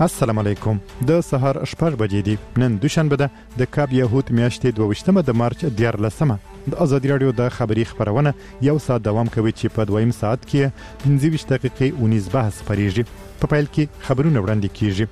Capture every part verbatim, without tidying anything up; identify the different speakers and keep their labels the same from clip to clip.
Speaker 1: السلام علیکم. د سهار شپږ بجې دي. نن دوشنبه ده د کاب یهود میاشتې دوه د مارچ دیارلسمه. د ازادي رادیو د خبري خبرونه یو ساعت دوام کوي چې په دویم ساعت کې پنځه دقیقې اونیز بحث پریږي. په پیل کې خبرونه وړاندې کیږي.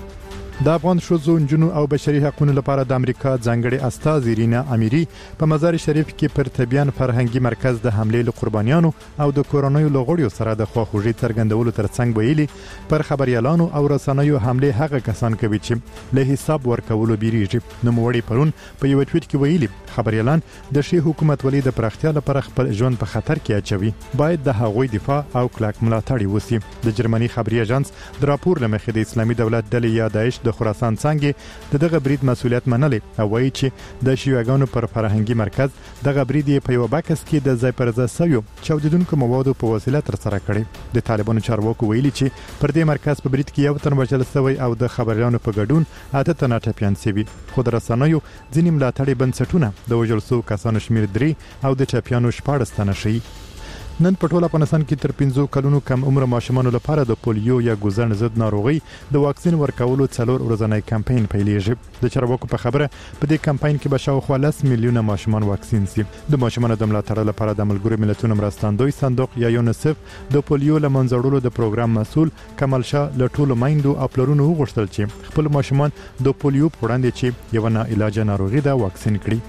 Speaker 1: د افغان شوزو نجونو او بشري حقوقو لپاره د امریکا ځانګړي استاذ رینا امیری په مزار شریف کې پر تبیان فرهنګي مرکز د حمله له قربانیانو او د کورونایي لغړیو سره د خواخوږي څرګندولو ترڅنګ ویلي پر خبريالانو او رسنیو حمله هغه کسان کوي چې له حساب ورکولو بیریږي. نو موړي پرون په یو ټویټ کې ویلي خبريالان د شي حکومت ولې د پراختیا لپاره خپل ژوند په خطر کې اچوي. باید د هغوی دفاع او کلک ملاتړ وسی. د جرمني خبري اژانس د راپور لمخې د اسلامي دولت ډلې یا داعش د خراسان څنګه د دغه برید مسولیت منلي او وایي چې د شیوعانو پر فرهنګي مرکز دغه برید په یو باکس کې د ځای پر ځای سویو چاودیدونکو موادو په وسیله تر سره کړي. د طالبانو چارواکو ویلي چې پر دې مرکز په برید کې یو تن وژل شوی او د خبريالانو په ګډون اته تنه ټپيان شوي. خو د رسنیو ځینې ملاتړي بنسټونه د وژل شو کسانو شمیر درې او د ټپيانو شپږ تنه شي. نن په ټول افغانستان کې تر پنځه کلونو کم عمر ماشومان لپاره د پولیو یا ګوزن ضد ناروغي د واکسین ورکولو څلور ورځنی کمپاین پیلېږي. د چارواکو په خبره په دې کمپاین کې به شاوخوا لس میلیونه ماشومان واکسین شي. د ماشومان د ملاتړ لپاره د ملګرو ملتونو مرستندوی صندوق یا یونیسف د پولیو لمنځړولو د پروګرام مسول کمال شاه له ټولو مایندو او پلرونو وغوښتل چې خپل ماشومان د پولیو په وړاندې چې یو نه علاج ناروغي ده واکسین کړي.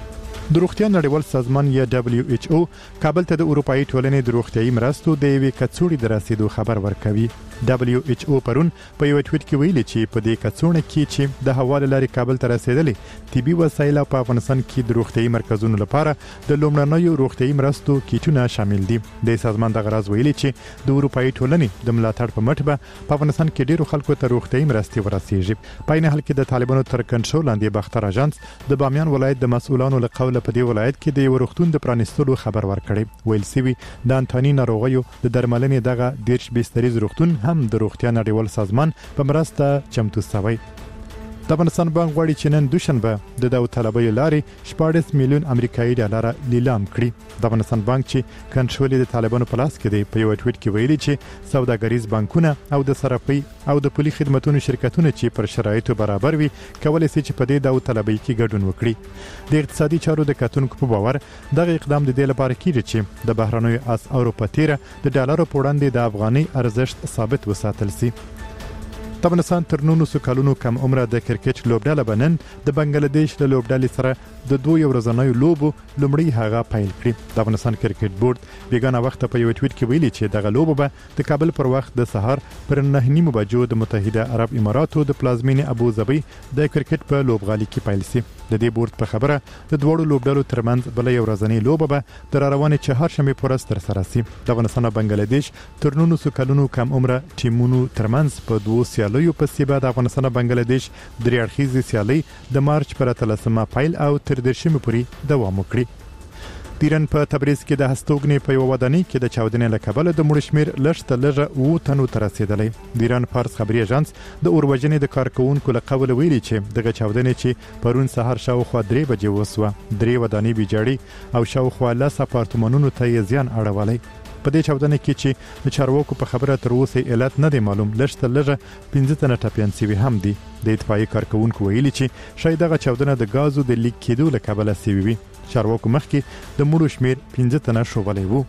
Speaker 1: د روغتیا نړیوال سازمان یا دبليو ایچ او کابل ته د اروپאי ټولنې د روغتیايي مرستو د یوې کڅوړې د رسیدو خبر ورکوي. دبليو ایچ او پرون په یو ټویټ کې ویلي چې په دې کڅوړه کې چې د حواله لارې کابل ته رسیدلې طبي وسایل په افغانستان کې د روغتیايي مرکزونو لپاره د لومړنیو روغتیايي مرستو کیټونه شامل دي. د سازمان د غرض ویلي چې د اروپאי ټولنې د ملاتړ په مټ به په افغانستان کې ډیرو خلکو ته روغتیايي مرستې ورسیږي. په عین حال کې د طالبانو تر کنټرول لاندې باختر اژانس د بامیان ولایت د مسؤلانو له قوله په دې ولایت کې د ورختون د پرانستلو خبر ورکړی. ویل سوي د انټونی ناروغیو د درملنې دغه دیرش بستریز روغتون هم د روغتیا نړیوال سازمان په مرسته چمتو شوی. د افغانستان بانک غواړي چې نن دوشنبه د داوطلبۍ لارې شپږ میلیون امریکایي ډالر لیلام کړي. د افغانستان بانک چې کنټرول د طالبانو په لاس کې دی په یو ټویټ کې ویلي چې سوداګریز بانکونه او د صرافي او د پولي خدماتو شرکتونه چې پر شرایطو برابر وي کولای شي چې په دې داوطلبۍ کې ګډون وکړي. د اقتصادي چارو د کتونکو په باور دغه اقدام د دې لپاره کیږي چې د بهرنیو اسعارو په تیره د ډالرو په وړاندې د افغاني ارزښت ثابت وساتل شي. د افغانستان تر نولسو کلونو کم عمره د کرکټ لوبډله بنن د بنگلاديش له لوبډلې سره د دوه ورځنیو لوبو لومړی هغه پیل کړی. د افغانستان کرکټ بورډ بیګانه وخت په یو ټویټ کې ویلي چې دغه لوبه به د کابل پر وخت د سهار پر نه نیمو بجو د متحده عرب اماراتو د پلازمینې ابو ظبي د کرکټ په لوبغالي کې پیل شي. د دې بورډ په خبره د دوړو لوبډلو ترمنځ بل یو ورځنی لوبه به د روانې چهارشنبه پر ورځ تر سره شي. د افغانستان او بنگلاديش تر نولسو کلونو کم عمره ټیمونو ترمنځ په دوه سیالیو په سیبه د افغانستان او بنگلاديش درې اړخیزې سیالي د مارچ پر اتلسمه پیل او تر دیرشمه پورې دوام وکړي. د ایران په تبریز کې د هستوګنې په یو ودانۍ کې د چاودنې له کبله د مړو شمیر لږ ته لږه اووه تنو ته رسیدلی. د ایران فارس خبري اژانس د اوروژنې د کارکونکو له قوله ویلي چې دغه چاودنې چې پرون سهار شاوخوا درې بجې وسوه درې ودانۍ ویجاړي او شاوخوا لس اپارتمانونو ته یې زیان اړولی. په دې چاودنه کې چې د چارواکو په خبره تر اوسه علت نه دی معلوم لږ ته لږه پنځه تنه ټپيان شوي هم دي. د اطفائیې کارکونکو ویلي چې شاید دغه چاودنه د غازو د لیک کېدو له کبله شوې وي. چارواکو مخکې د مړو شمیر پنځه تنه شوبلی وو.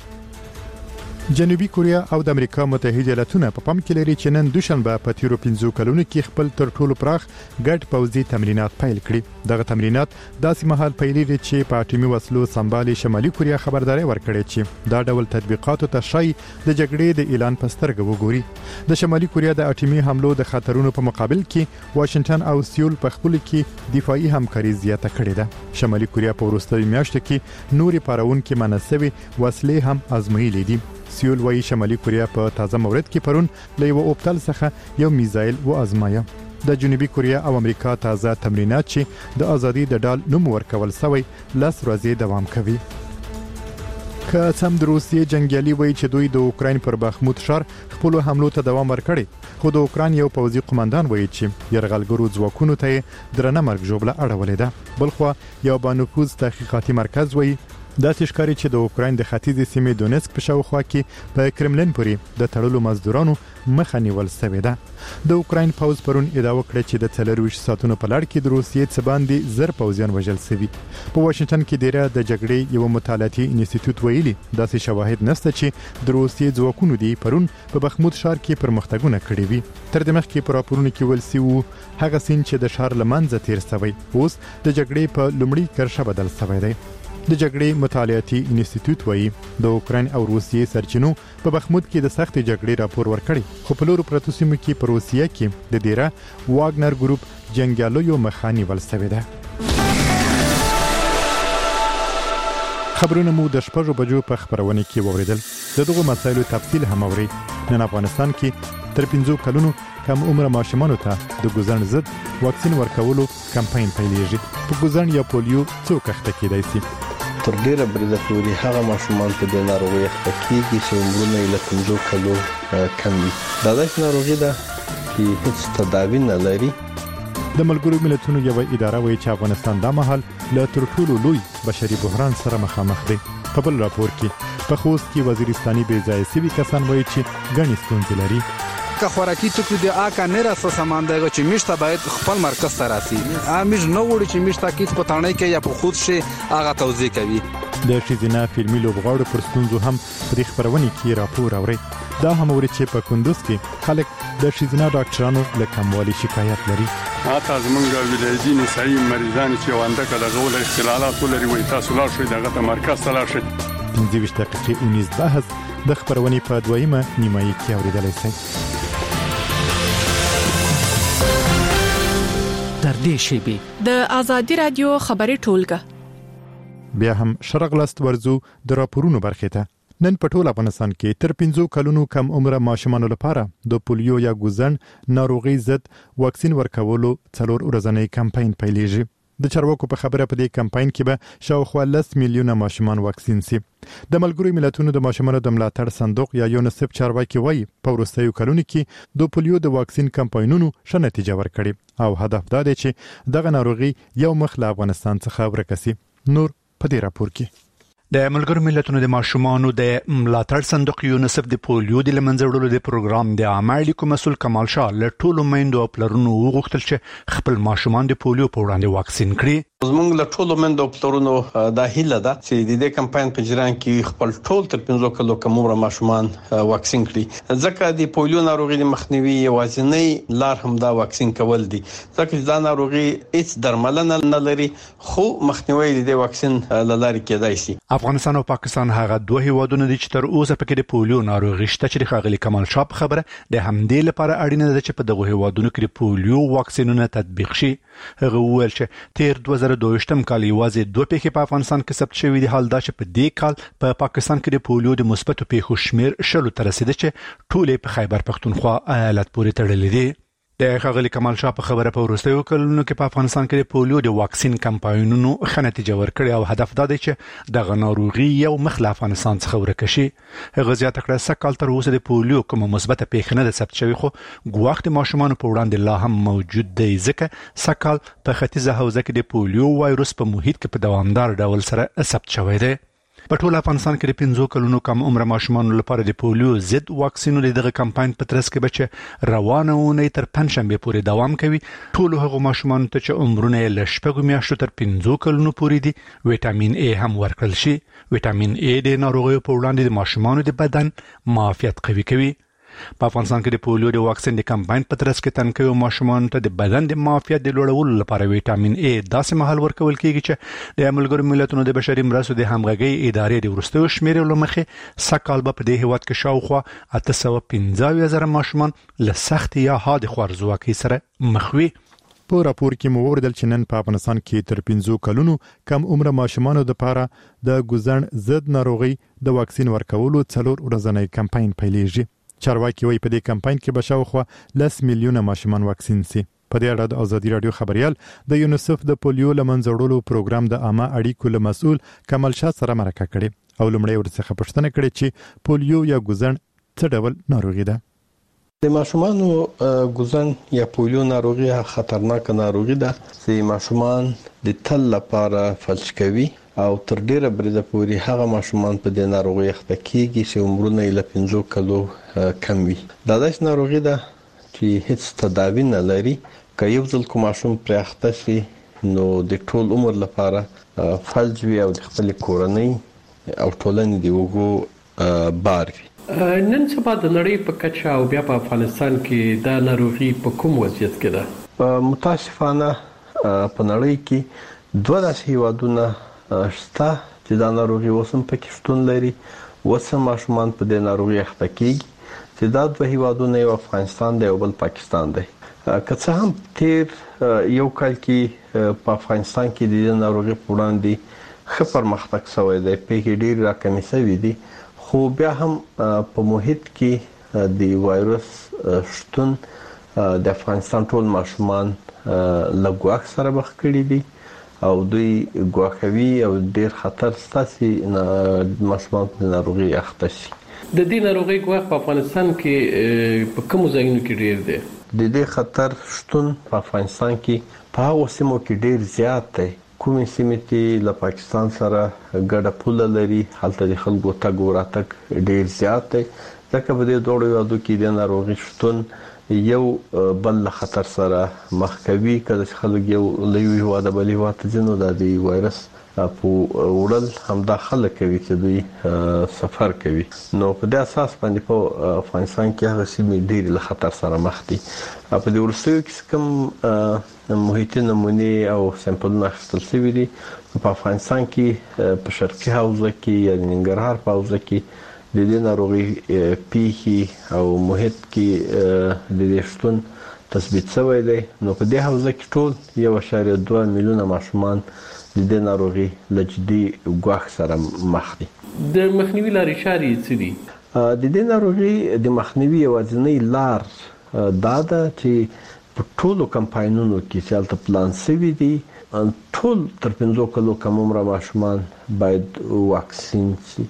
Speaker 1: جنوبي کوریا او د امریکا متحده ایالاتونه په پام کې لري چې نن دوشنبه په تیرو پنځو کلونو کې خپل تر ټولو پراخ ګډ پوځي تمرینات پیل کړي. دغه تمرینات داسې مهال پیلېږي چې په اټومي وسلو سمبالي شمالي کوریا خبرداري ورکړي چې دا ډول تطبیقاتو ته شای د جګړې د اعلان په سترګه وګوري. د شمالي کوریا د اټومي حملو د خطرونو په مقابل کې واشنگټن او سیول په خپل کې دفاعي همکاري زیاته کړې ده. شمالي کوریا په وروستیو میاشتو کې نوري پارونکو مناسبي وسلې هم آزمویلې دي. سیول وايي شمالي کوریا په تازه مورد کې پرون له یو اوبتل څخه یو میزایل و ازمایا. د جنوبي کوریا او امریکا تازه تمرینات چې د ازادي د ډال نوم ورکول شوی لس ورځې دوام کوي. که سم د روسیې جنگیالي وایي چې دوی د اوکراین پر بخموت ښار خپل حملو ته دوام ورکړي. خو د اوکراین یو پوځي قومندان وایي چې يرغلګرو ځواکونو ته درنه مرګ جوړه اړولې ده. بلخو یو بانفوذ تحقیقاتي مرکز وایي دا ښکاري چې د اوکراین د ختیځې سیمې دونیسک په شاوخوا کې په کرملین پورې د تړلو مزدورانو مخه نیول شوې ده. د اوکراین پوز پرون ادعا وکړه چې د څلرویشت ساعتونو په لړ کې د روسیې څخه باندې زر پوځیان وژل شوي. په واشنگټن کې ډیره د جګړې یو مطالعاتي انسټیټیوټ ویلي داسې شواهد نشته چې د روسیې ځواکونو دی پرون په بخمود ښار کې پرمختګونه کړي وي. تر دې مخکې په راپورونو کې ویل شوی هغه سین چې د ښار لمنځه تیر شوی اوس د جګړې په لومړي کرښه بدل شوی دی. د جګړې مطالعاتي انسټیټیوټ وایي د اوکراین او روسیې سرچینو په بخمود کې د سخت جګړې راپور ورکړي، خو په لورو پرتو سیمو کې په روسیه کې د ډیره واګنر ګروپ جنګیالیو مخه نیول شوې ده. خبرونه مو د شپږو بجو په خبرونه کې ووریدل. د دغو مسایلو تفصیل هم اوري. نن افغانستان کې تر پنځو کلونو کم عمر ماشومانو ته د ګوزن ضد واکسین ورکولو کمپاین پیلېږي. په ګوزن یا پولیو څوک اخته کېدای شي؟
Speaker 2: تر ډیره بریده پورې هغه ماشومان په دې ناروغي اخته کېږي چې عمرونه یې له پنځو کلو کم وي. دا داسې ناروغي ده چې هیڅ تداوی نه لري.
Speaker 1: د ملګرو ملتونو یو اداره وایي چې افغانستان د مهال له تر ټولو لوی بشري بحران سره مخامخ دی. په بل راپور کې په خوست کې وزیرستاني بې ځایه سوي کسان وایي چې ګڼې ستونزې لري.
Speaker 3: که خوراکي توکي د آکا نه راسه سامان دی چې میشته باید خپل مرکز ته راسي. امیش نو وړي چې میشته کې په تانه کې یا په خود شي هغه توضیح کوي.
Speaker 1: د شیزینا فلمي لوبغاړو پر ستونزو هم په خبرونه کې راپور اوري. دا هم ورته چې په کندوز کې خلک د شیزینا ډاکټرانو له کموالي شکایت لري.
Speaker 4: اته زمونږ ولایتي نسایي مریضان چې وانده کله غول اختلالات ولري وي تاسو لا شوي دغه ته مرکز ته لاړ شئ.
Speaker 1: پنځه ویشت دقیقې اونیز بحث د خبرونې په دویمه نیمایي کې اوریدلای شئ.
Speaker 5: تر دې شیبي
Speaker 6: د آزادي رادیو خبري ټولګه
Speaker 1: بیا هم شرغلست ورزو د راپورونو برخه ته. نن په ټول افغانستان کې تر پنځو کلونو کم عمره ماشومانو لپاره د پولیو یا ګوزن ناروغي ضد واکسین ورکولو څلور ورځنی کمپاین پیلېږي. د چارواکو په خبره په دې کمپاین کې به شاوخوا لس میلیونه ماشومان واکسین شي. د ملګرو ملتونو د ماشومانو د ملاتړ صندوق یا یونیسف چارواکي وایي په وروستیو کلونو کې د پولیو د واکسین کمپاینونو ښه نتیجه ورکړي او هدف دا دی چې دغه ناروغي یو مخ له افغانستان څخه ورک شي. نور په دې راپور کې
Speaker 5: د ملګرو ملتونو د ماشومانو د ملاتړ صندوق یونیسف د پولیو د لمنځه وړلو د پروګرام د عامه اړیکو مسؤل کمال شاه له ټولو میندو او پلرونو وغوښتل چې خپل ماشومان د پولیو په وړاندې واکسین کړي.
Speaker 2: زموږ له ټولو میندو او پلرونو دا هیله ده چې د دې کمپاین په جریان کې خپل ټول تر پنځو کلو کم عمر ماشومان واکسین کړي، ځکه د پولیو ناروغي د مخنیوي یوازینی لار هم دا واکسین کول دي. ځکه دا ناروغي هیڅ درملنه نه لري خو مخنیوي د واکسین لارې کېدای شي.
Speaker 5: افغانستان او پاکستان هغه دوه هیوادونه دي چې تر اوسه پکې د پولیو ناروغي شته چې خاغلی کمال شاه خبره د همدې لپاره اړینه ده چې په دغه هیوادونو کې د پولیو واکسینونه تطبیق شي. هغه وویل چې تیر دوه زره دوه کال یوازې دوه پیښې په افغانستان کې ثبت شوې دي. حال دا چې په دې کال په پا پاکستان کې د پولیو د مثبتو پیښو شمیر شلو ته رسیدي چې ټولې په خیبر پختونخوا ایالت پورې تړلې دي. د خاغلی کمال شاه په خبره په وروستیو کلونو کې په افغانستان کې د پولیو د واکسین کمپاینونو ښه نتیجه ورکړې او هدف دا دی چې دغه ناروغي یو مخ له افغانستان څخه ورک شي. هغه زیاته کړه سکهال تر اوسه د پولیو کومه مثبته پیښه نه ده ثبت شوې، خو ګواښ د ماشومانو په وړاندې لا هم موجود دی ځکه سکهال په ختیځه حوزه کې د پولیو وایروس په محیط کې په دوامدار ډول سره ثبت شوی دی. په ټول افغانستان کې د پنځو کلونو کم عمر ماشومانو لپاره د پولیو ضد واکسینونو دغه کمپاین په ترڅ کې بچ روانه اونۍ تر پنځشنبه پورې دوام کوي. ټول هغه ماشومانو ته چې عمرونه له شپږو میاشتو تر پنځو کلونو پورې دي وټامین ای هم ورکړل شي. وټامین ای د ناروغیو په وړاندې د ماشومانو د بدن معافیت قوي کوي. په افغانستان کې د پولیو د واکسین د کمپاین په ترڅ کې تنکیو ماشومانو ته د بدن د معافیت د لوړولو لپاره وټامین ای داسې مهال ورکول کیږي چې د ملګرو ملتونو د بشري مرستو د همغږي ادارې د ورستیو شمیرې لمخې سکهال په دې هیواد کې شاوخوا اته سوه پنځه زره ماشومان له سخت یا حاد خوارزواکۍ سره مخ وي.
Speaker 1: په راپور کې مو وردل چې نن په افغانستان کې تر پنځو کلونو کم عمر ماشومانو لپاره د ګوزن ضد ناروغي د واکسین ورکولو څلور ورځنی کمپاین پیلېږي. چارواکي وایي په دې کمپاین کې به شاوخوا لس میلیونه ماشومان واکسین شي. په دې اړه د ازادي رادیو خبريال د یونیسف د پولیو لمنځه وړلو پروګرام د عامه اړیکو له مسؤل کمال شاه سره مرکه کړې او لومړی ورڅخه پوښتنه کړې چې پولیو یا ګوزن څه ډول ناروغي ده.
Speaker 2: د ماشومانو ګوزن یا پولیو ناروغي خطرناک ناروغي ده چې ماشومان د تل لپاره فلج کوي او تر ډیره بریده پوري هغه ماشومان په دې ناروغي اخته کیږي چې عمرونه یې له پنځو کلو کم وي. دا داسې ناروغي ده چې هیڅ تداوی نه لري. که یو ځل کوم ماشوم پر اخته شي نو د ټول عمر لپاره فلج وي او د خپل کورنۍ او ټولنې دی وګو بار وي.
Speaker 7: نن سبا د نړۍ په کچه او بیا په افغانستان کې دا ناروغي په کوم وضعیت کې ده؟
Speaker 2: متاسفانه په نړۍ کې دوه داسې هیوادونه شته چې دا ناروغي اوسم پکې شتون لري. اوسم ماشومان په دې ناروغي اخته کیږي چې دا دوه هیوادونه یو افغانستان دی او بل پاکستان دی. که څه هم تیر یو کال کې په افغانستان کې د دې ناروغي په وړاندې ښه پرمختګ شوی دی، پیښې ډېرې راکمې شوې دي، خو بیا هم په محیط کې د وایرس شتون د افغانستان ټول ماشومان له ګواښ سره مخ کړي دي او دوی ګواښوي او ډېر خطر شته چې ماشومان په ناروغي اخته شي.
Speaker 7: د دې ناروغي ګواښ په افغانستان کې په کومو ځایونو کې ډېر دی؟
Speaker 2: د دې خطر شتون په افغانستان کې په هغو سیمو کې ډېر زیات دی. کومې سیمې چې له پاکستان سره ګډه پوله لري هلته د خلکو تګ وراتګ ډېر زیات دی، ځکه په دې دوړو هیوادو کې د ناروغي شتون یو بل له خطر سره مخ کوي. کله چې خلک یو له یو هیواده بل هیواد ته ځي نو د وایرس په وړل همدا خلک کوي چې دوی سفر کوي. نو په دې اساس باندې په افغانستان کې هغه سیمې ډېرې له خطر سره مخ دي. په دې وروستیو کې کوم محیطي نمونې او سمپلونه اخیستل شوي دي په افغانستان کې په شرقي حوزه کې یا د ننګرهار په حوزه کې د دې ناروغي پیښې او محیط کې د دې شتون تثبیت شوی دی. نو په دې حوزه کې ټول یو اشاریه دوه میلیونه ماشومان د دې ناروغي له جدي ګواښ سره مخ دي.
Speaker 7: د مخنیوي لارې چارې څه دي؟
Speaker 2: د دې ناروغي د مخنیوي یوازینۍ لار دا ده چې په ټولو کمپاینونو کې چې هلته پلان شوي دي ټول تر پنځو کلو کم عمره ماشومان باید واکسین شي،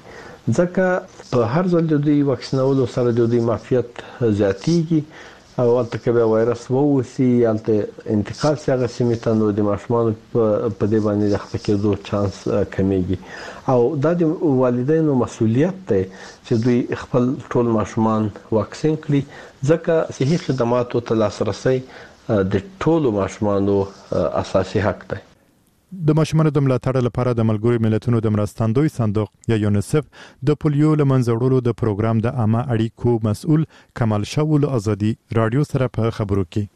Speaker 2: ځکه په هر ځل د دوی واکسینولو سره د دوی معافیت زیاتیږي او هلته که بیا وایرس ووسي هلته انتقال شي هغه سیمې ته نو د ماشومانو په دې باندې د اخته کېدو چانس کمیږي. او دا د والدینو مسؤلیت دی چې دوی خپل ټول ماشومان واکسین کړي، ځکه صحي خدماتو ته لاسرسی د ټولو ماشومانو اساسي حق دی.
Speaker 1: د ماشومانو د ملاتړ لپاره د ملګرو ملتونو د مرستندوی صندوق یا یونیسف د پولیو له منځه وړلو د پروګرام د عامه اړیکو مسؤل کمال شاول ازادي رادیو سره په خبرو کې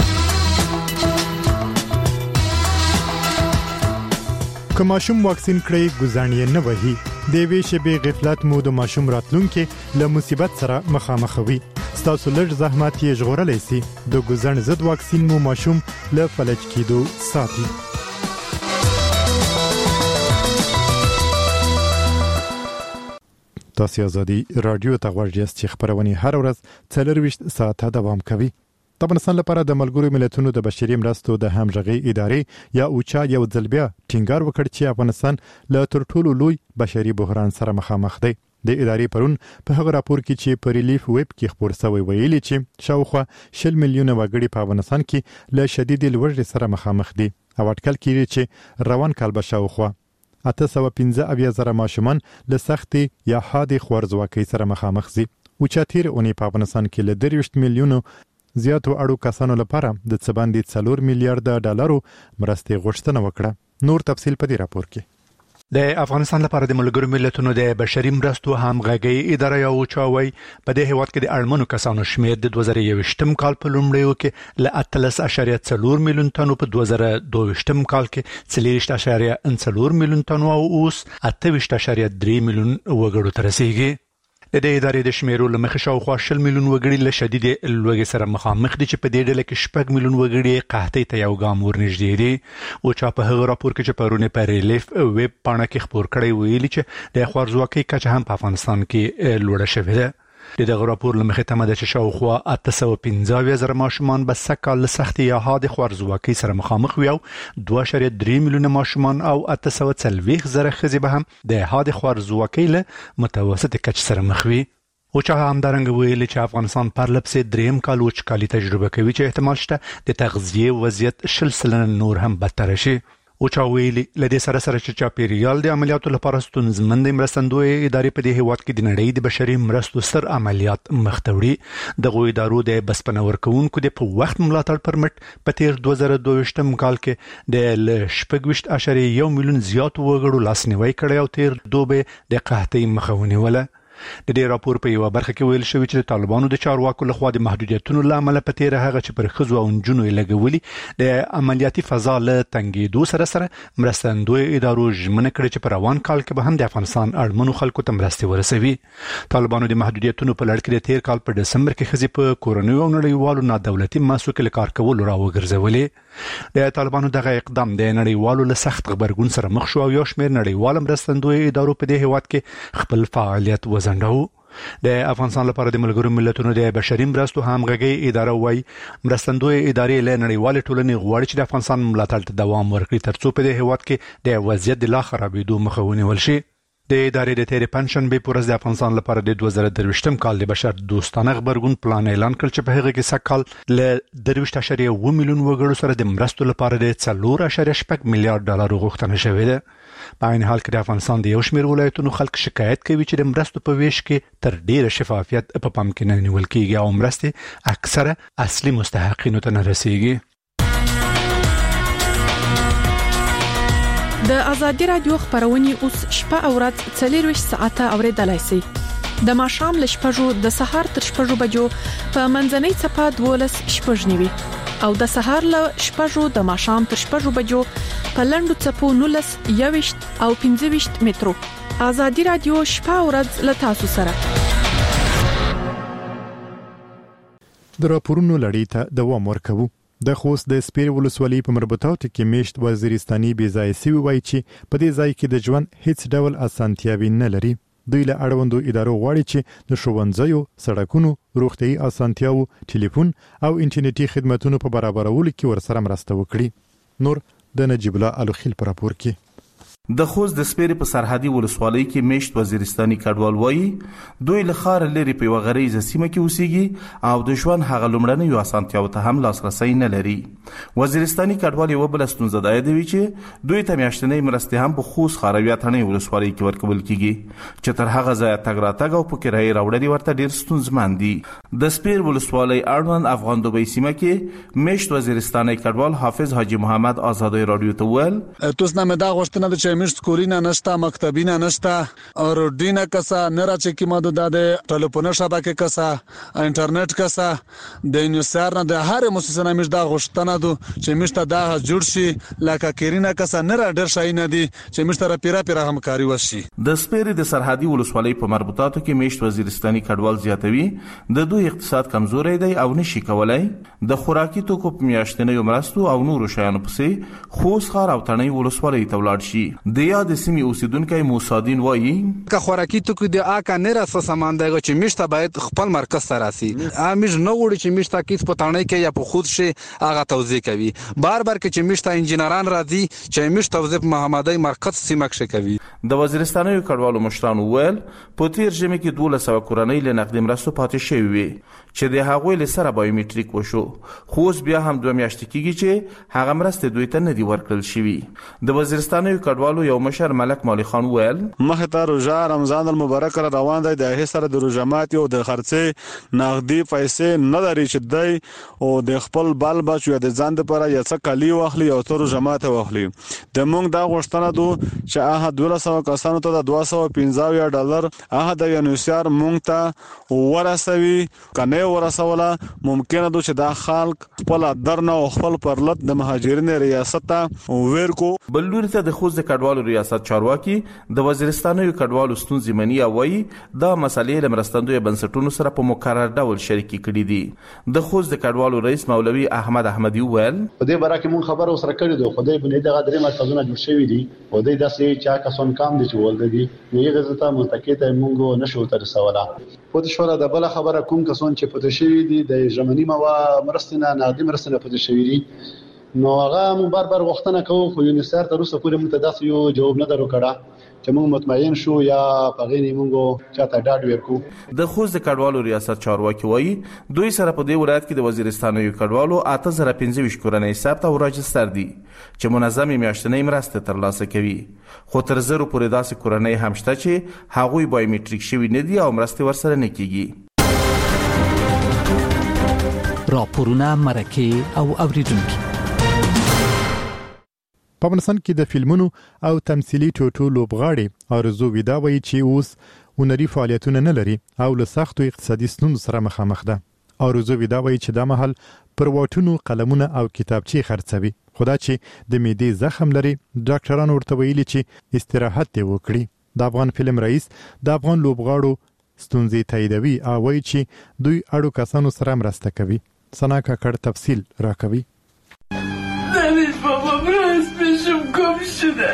Speaker 1: که ماشوم واکسین کړي ګزانې نه وهي د وی شبي غفلت مو د ماشوم راتلونکو له مصیبت سره مخامخوي. ستاسو لږ زحمت یې ژغورلی سي. د ګزن ضد واکسین مو ماشوم له فلج کېدو ساتي. تاسو ازادي رادیو ته غوږ یاست چې خبرونه هر ورځ څلرويشت ساعته دوام کوي. د افغانستان لپاره د ملګرو ملتونو د بشري مرستو د همغږي ادارې یا اوچا یو ځلبیا ټینګار وکړ چې افغانستان له تر ټولو لوی بشري بحران سره مخامخ دی. د ادارې پرون په هغه راپور کې چې په ریلیف ویب کې خبر شوی ویلي چې شاوخوا شل میلیونه وګړي په افغانستان کې له شدید لوږې سره مخامخ دي او اټکل کیږي چې روان کال به شاوخوا اته سوه پنځه اویا زره ماشومان له سختي یا حادي خوارزواکۍ سره مخامخ دي. او چې تیر اونۍ په افغانستان کې له درویشت میلیونو زیاتو اړو کسانو لپاره د څه باندې څلور میلیارډ ډالرو مرستې غوښتنه وکړه. نور تفصیل په دې راپور کې.
Speaker 5: د افغانستان لپاره د ملګرو ملتونو د بشري مرستو همغږي اداره یا اوچاوي په دې هیواد کې د اړمنو کسانو شمېر د دوه زره یوویشتم کال په لومړیو کې له اتلس اعشاریه څلور میلیون تنو په دوه زره دوهویشتم کال کې څلوېښت اعشاریه څلور میلیون تنو او اوس اته ویشت اعشاریه درې میلیون وګړو ته رسیدي. د دې ادارې د شمیرو لمخې شاوخوا شل میلیون وګړي له شدید لوږې سره مخامخ دي چې په دې ډله کې شپږ میلیون وګړي قحطۍ ته یو ګام ورنږدې دي. او چا په هغه راپور کې چې پرونه په ریلیف ویب پاڼه کې خبر کړی ویلي چې د خوارزواکۍ کچه هم په افغانستان کې لوړه شوې ده. د دغه راپور لمخې تمه ده چې شاوخوا اته سوه پنځه اویا زره ماشومان به سږ له سختې یا حادې خوارزواکۍ سره مخامخ وي او دوه اعشاریه درې میلیونه ماشومان او اته سوه څلوېښت زره ښځې به هم د حادې خوارزواکۍ له متوسطې کچې سره مخ وي. او چې همدارنګه ویلي چې افغانستان پرلپسې دریم کال وچکالي تجربه کوي چې احتمال شته د تغذیې وضعیت شل سلنه نور هم بدتر شي. او چا ویلي لدې سره سره چې چاپیریال د عملیاتو لپاره ستونزمن د مرستندوی ادارې په دې هیواد کې د نړۍ د بشري مرستو ستر عملیات مخ ته وړي دغه ادارو د بسپنه ورکوونکو د په وخت ملاتړ پرمټ په تیر دوه زره دوه ویشتم کال کې د شپږ ویشت اعشاریه یو میلیون زیات وګړو لاسنیوي کړی او تیر دوبه د قحطۍ مخه ونیوله. د دې راپور په یو برخه کې ویل شوی چې طالبانو د چارواکو لخوا د محدودیتونو لامل په تیر هغه چې پر خزو او نجونو لګولي د عملیاتي فضا له تنګېدو سره سره مرستندوی ادارو ژمنه کړې چې په روان کال کې به هم د افغانستان اړمنو خلکو ته مرستې ورسوي. طالبانو د محدودیتونو په لړ کې د تیر کال په دسمبر کې خزي په کورونیو او نړیوالو نادولتي مؤسسو کې کار کول راوګرځولې. د طالبانو دغه اقدام د نړیوالو له سخت غبرګون سره مخ شو او یو شمېر نړیوال مرستندوی ادارو په دې هیواد کې خپل فعالیت وزن د افغانستان لپاره د ملګرو ملتونو د بشري مرستو همغږي اداره وای مرستندوی ادارې له نړیوال ټولنې غواړي چې د افغانستان ملاتړ ته دوام ورکړي ترڅو په دې هیواد کې د وضعیت د لا خرابېدو مخه ونیول شي. د ادارې د تیر پنځشنبه په ورځ د افغانستان لپاره د دوه زره درویشتم کال د بشر دوستانه غبرګون پلان اعلان کړ چې په هغه کې سکهال له درویشت اعشاریه اووه میلیون وګړو سره د مرستو لپاره د څلور اعشاریه شپږ میلیارډ ډالر غوښتنه شوې ده. په عین حال کې د افغانستان د یو شمېر ولایتونو خلک شکایت کوي چې د مرستو په ویش کې تر ډیره شفافیت په پام کې نه نیول کېږي او مرستې اکثره اصلي مستحقینو ته نه رسیږي.
Speaker 6: د ازادي رادیو خبرونه اوس شپه او ورځ څلور ساعته اوریدلای شئ. د ماښام ل شپږو د سهار تر شپږو بجو په منځنۍ صفه دولس شپږ نیوي او د سهار ل شپږو د ماښام تر شپږو بجو په لندو صفو نولس یوشت او پنځه ویشت مترو. ازادي رادیو شپه او ورځ ل تاسو سره.
Speaker 1: د راپورونو لړۍ ته دوام ورکوو. د خوست د سپیر ولسوالۍ په مربوطاتو کې میشت وزیرستاني بې ځای سوي وایي چې په دې ځای کې د ژوند هیڅ ډول اسانتیاوي نه لري. دوی له اړوندو ادارو غواړي چې د ښوونځیو، سړکونو، روغتيایي اسانتیاوو، ټلیفون او انټرنیټي خدماتونو په برابرولو کې ورسره مرسته وکړي. نور د نجیب الله الوخیل پر راپور کې.
Speaker 8: د خوست د سپیر په سرحدي ولسوالۍ کې میشت وزیرستاني کډوال وایي دوی له خار لري په وغریزه سیمه کې اوسېږي او د ژوند هغه لومړنۍ یو اسانتیاو ته هم لاسرسي نه لري. وزیرستاني کډوال یو بل ستونزه ده چې دوی ته میاشتنۍ مرستې هم په خوست خارویا ثاني ولسوالۍ کې ورکول کیږي چې تر هغه ځای تګ راتګ او په کرایه راوړل ورته ډیر ستونزمن دي. د سپیر ولسوالۍ اړوند افغان دوبۍ سیمه کې میشت وزیرستاني کډوال حافظ حاجی محمد آزادی رادیو ته ویل
Speaker 3: توس نه مدا غوښتنه د مشت کولینا نشتا مکتبینا نشتا اور دینا کسا نرا چې کی مدد ده ټلیفون شبکه کسا انټرنیټ کسا د نیوسار نه د هر مؤسسه نه مش دا غوښتنه ده چې مشت دا جوړ شي لکه کیرینا کسا نرا ډیر شای نه دي چې مشت را پیرا پیرا همکاري وشي.
Speaker 8: د سپیر د سرحدي ولسوالۍ په مربوطاتو کې میشت وزیرستاني کډوال زیاتوي د دوی اقتصاد کمزوري دی او نشي کولای د خوراکي توکو په میاشتنۍ مرستو او نورو شیانو پسې خوست خار او تڼۍ ولسوالۍ ته ولاړ شي. د یاد سیمې اوسیدونکو موسادین وایي
Speaker 3: که خوراکي توکو د آکا نه راسه سامان دی چې مشته باید خپل مرکز ته راسي. امیش نو وړي چې مشته کیس په تانه کې یا په خود شي هغه توزیع کوي. بار بار کې چې مشته انجنیران راځي چې مشته توزیع محمدي مرکز سیمه کې کوي.
Speaker 8: د وزیرستاني کډوالو مشران ویل په تیر ژمي کې دوله سو کورنۍ له نقد مرستو پاتې شوی وي چې د هغوی له سره بایومټریک وشو خو بیا هم دوه میاشتې کېږي چې هغه مرستې دوی ته نه دی ورکړل شوی. د وزیرستاني کډوالو یو مشر ملک مالی خان ویل
Speaker 9: مخه ته روزه رمضان المبارک را روان دی د هي سره د روزمات یو د خرڅې نقدي پیسې نه لري چې دی او د خپل بال بچو د ځان لپاره یا څه کلی واخلي او تر روزمات واخلي. د مونږ دا غوښتنه دو چې هغه دوه سوه کسانو ته د دوه سوه پنځه ډالر هغه د یونیسار مونږ ته ورسوي کنه ورسوله ممکنه دو چې دا خلک خپل درنه او خپل پرلط د مهاجرین ریاست ورکو.
Speaker 8: بلور ته د خوست کډوالو ریاست چارواکي د وزیرستاني کډوالو ستونزې مني او وایي دا مسلې له مرستندوی بنسټونو سره په مقرر ډول شریکي کړي دي. د خوست کډوالو رئیس مولوي احمد احمدي ویل
Speaker 10: په دې باره کې مون خبر اوسره کړی دی خدای بنې دغه درې مرکزونه جوړ شوي دي او دوی داسې چا کسان کام دي چې ولده دي نو یې غزته متکیته مونږ نشو تر سواله پوت شو د بل خبره کوم کسان چې پته شوی دي د ژمنی موا مرستنه نادي مرستنه پته شوی دي نو هغه مون بار بار وختنه کوو خو یونیسار تر اوسه پورې متداس یو جواب نه درو کړه چې موږ مطمئن شو یا پغې نه موږ چاته ډاډ ورکو.
Speaker 8: د خوست د کډوالو ریاست چارواکي وایي دوی سره په دې ولایت کې د وزیرستان یو کډوالو اته زره پنځه ویشت کورنۍ ثبت او راجستر دي چې منظم میاشتنۍ مرسته ترلاسه کوي. خو تر زرو پورې داسې کورنۍ هم شته چې هغوی بایومټریک شوي نه دي او مرستې ورسره نه کیږي.
Speaker 11: راپورونه مرکه او اوریدونکو
Speaker 1: په افغانستان کې د فلمونو او تمثيلي ټوټو لوبغاړي ارزو ودا وایي چې اوس هنري فعالیتونه نه لري او له سختو اقتصادي ستونزو سره مخامخ ده. ارزو ودا وایي چې دا مهال پر واټونو قلمونه او کتابچې خرڅوي. خدا چې د معدې زخم لري ډاکټرانو ورته ویلي چې استراحت دی وکړي. د افغان فلم رئیس د افغان لوبغاړو ستونزې تاییدوي او وایي چې دوی اړو کسانو سره مرسته کوي. سنا کاکړ تفصیل راکوي.
Speaker 12: نمیش بابا براز پیشم گم شده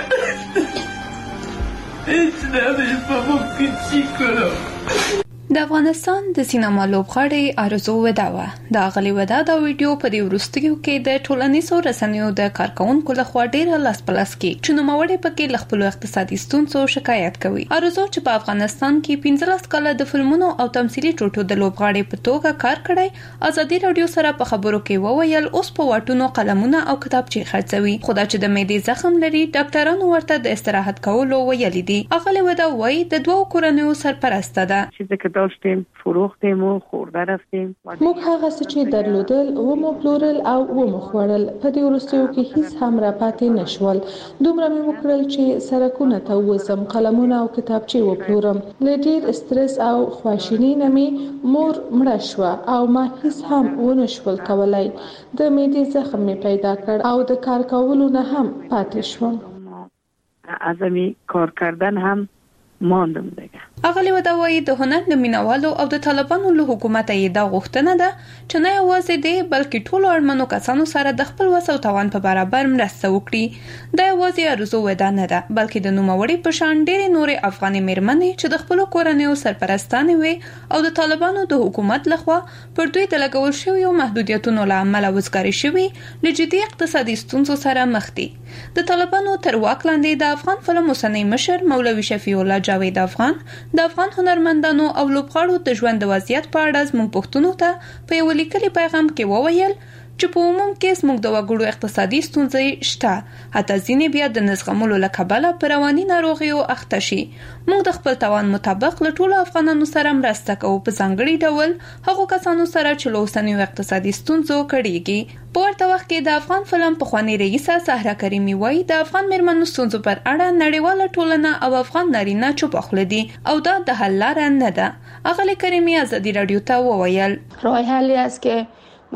Speaker 12: هیچ نمیش بابا پیچی کنم.
Speaker 13: د افغانستان د سینما لوبغاړي ارزو وداوه د غلي ودا د ویډیو په دی ورستیو کې د ټولنیزو رسنیو د کارکونکو لخوا ډیره لاس پلاس کې چې نو موري پکې لخپلو اقتصادي ستونزو شکایت کوي. ارزو چې په افغانستان کې پنځلس کاله د فلمونو او تمثيلي ټوټو د لوبغاړي په توګه کار کړی ازادي رادیو سره په خبرو کې وویل اوس په واټونو قلمونه او کتابچې خرڅوي. خدا چې د معدې زخم لري ډاکټرانو ورته د استراحت کولو ویلي دي. غلي ودا وایي د دوو کورنیو سرپرسته ده.
Speaker 14: داشتیم فروختیم و خورده رفتیم.
Speaker 15: موږ هغه څه چې درلودل و مو پلورل او و مو خوړل. په دې وروستیو کې هیڅ هم را پاتې نشول. دومره مې وکړل چې سرکونه ته وزم قلمونه او کتابچې وپلورم. له ډیر استرس او خواشینۍ نه مې مور مړه شوه او ما هیڅ هم ونشول کولای. د معدې زخم مې پیدا کړ او د کار کولو نه هم پاتې شوم.
Speaker 14: ازمی کار کردن هم ماندم دیگه.
Speaker 13: اغلی وداوی د هنر د مینوالو او د طالبانو له حکومت یې دا غوښتنه ده چې نه یوازې دی بلکې ټولو اړمنو کسانو سره د خپل وس او توان په برابر مرسته وکړي. دا یوازې ارزو ودا نه ده بلکې د نوموړي په شان ډېرې نورې افغاني میرمنې چې د خپل کورنیو سرپرستانې وي او د طالبانو د حکومت لخوا پر دوی د لګول شویو محدودیتونو له امله وزګاري شوي له جدي اقتصادي ستونزو سره مخ دي. د طالبانو تر واک لاندې د افغان فلم اوسنی مشر مولوي شفیع الله جاوید افغان د افغان هنرمندانو او لوبغاړو د ژوند د وضعیت په اړه زموږ پښتنو ته په یو لیکلي پیغام کې وویل چې په عموم کې زموږ د وګړو اقتصادي ستونزې شته حتی ځینې بیا د نزغمولو له کبله په رواني ناروغیو اخته شي. موږ د خپل توان مطابق له ټولو افغانانو سره مرسته کوو په ځانګړي ډول هغو کسانو سره چې له اوسنیو اقتصادي ستونزو کړېږي. په ورته وخت کې د افغان فلم پخوانۍ رئیسه سهره کریمي وایي د افغان میرمنو ستونزو پر اړه نړیواله ټولنه او افغان نارینه چوپ خوله دي او دا د حل لاره نه ده. اغلی کریمي ازادي رادیو ته وویل
Speaker 15: راه حلی است که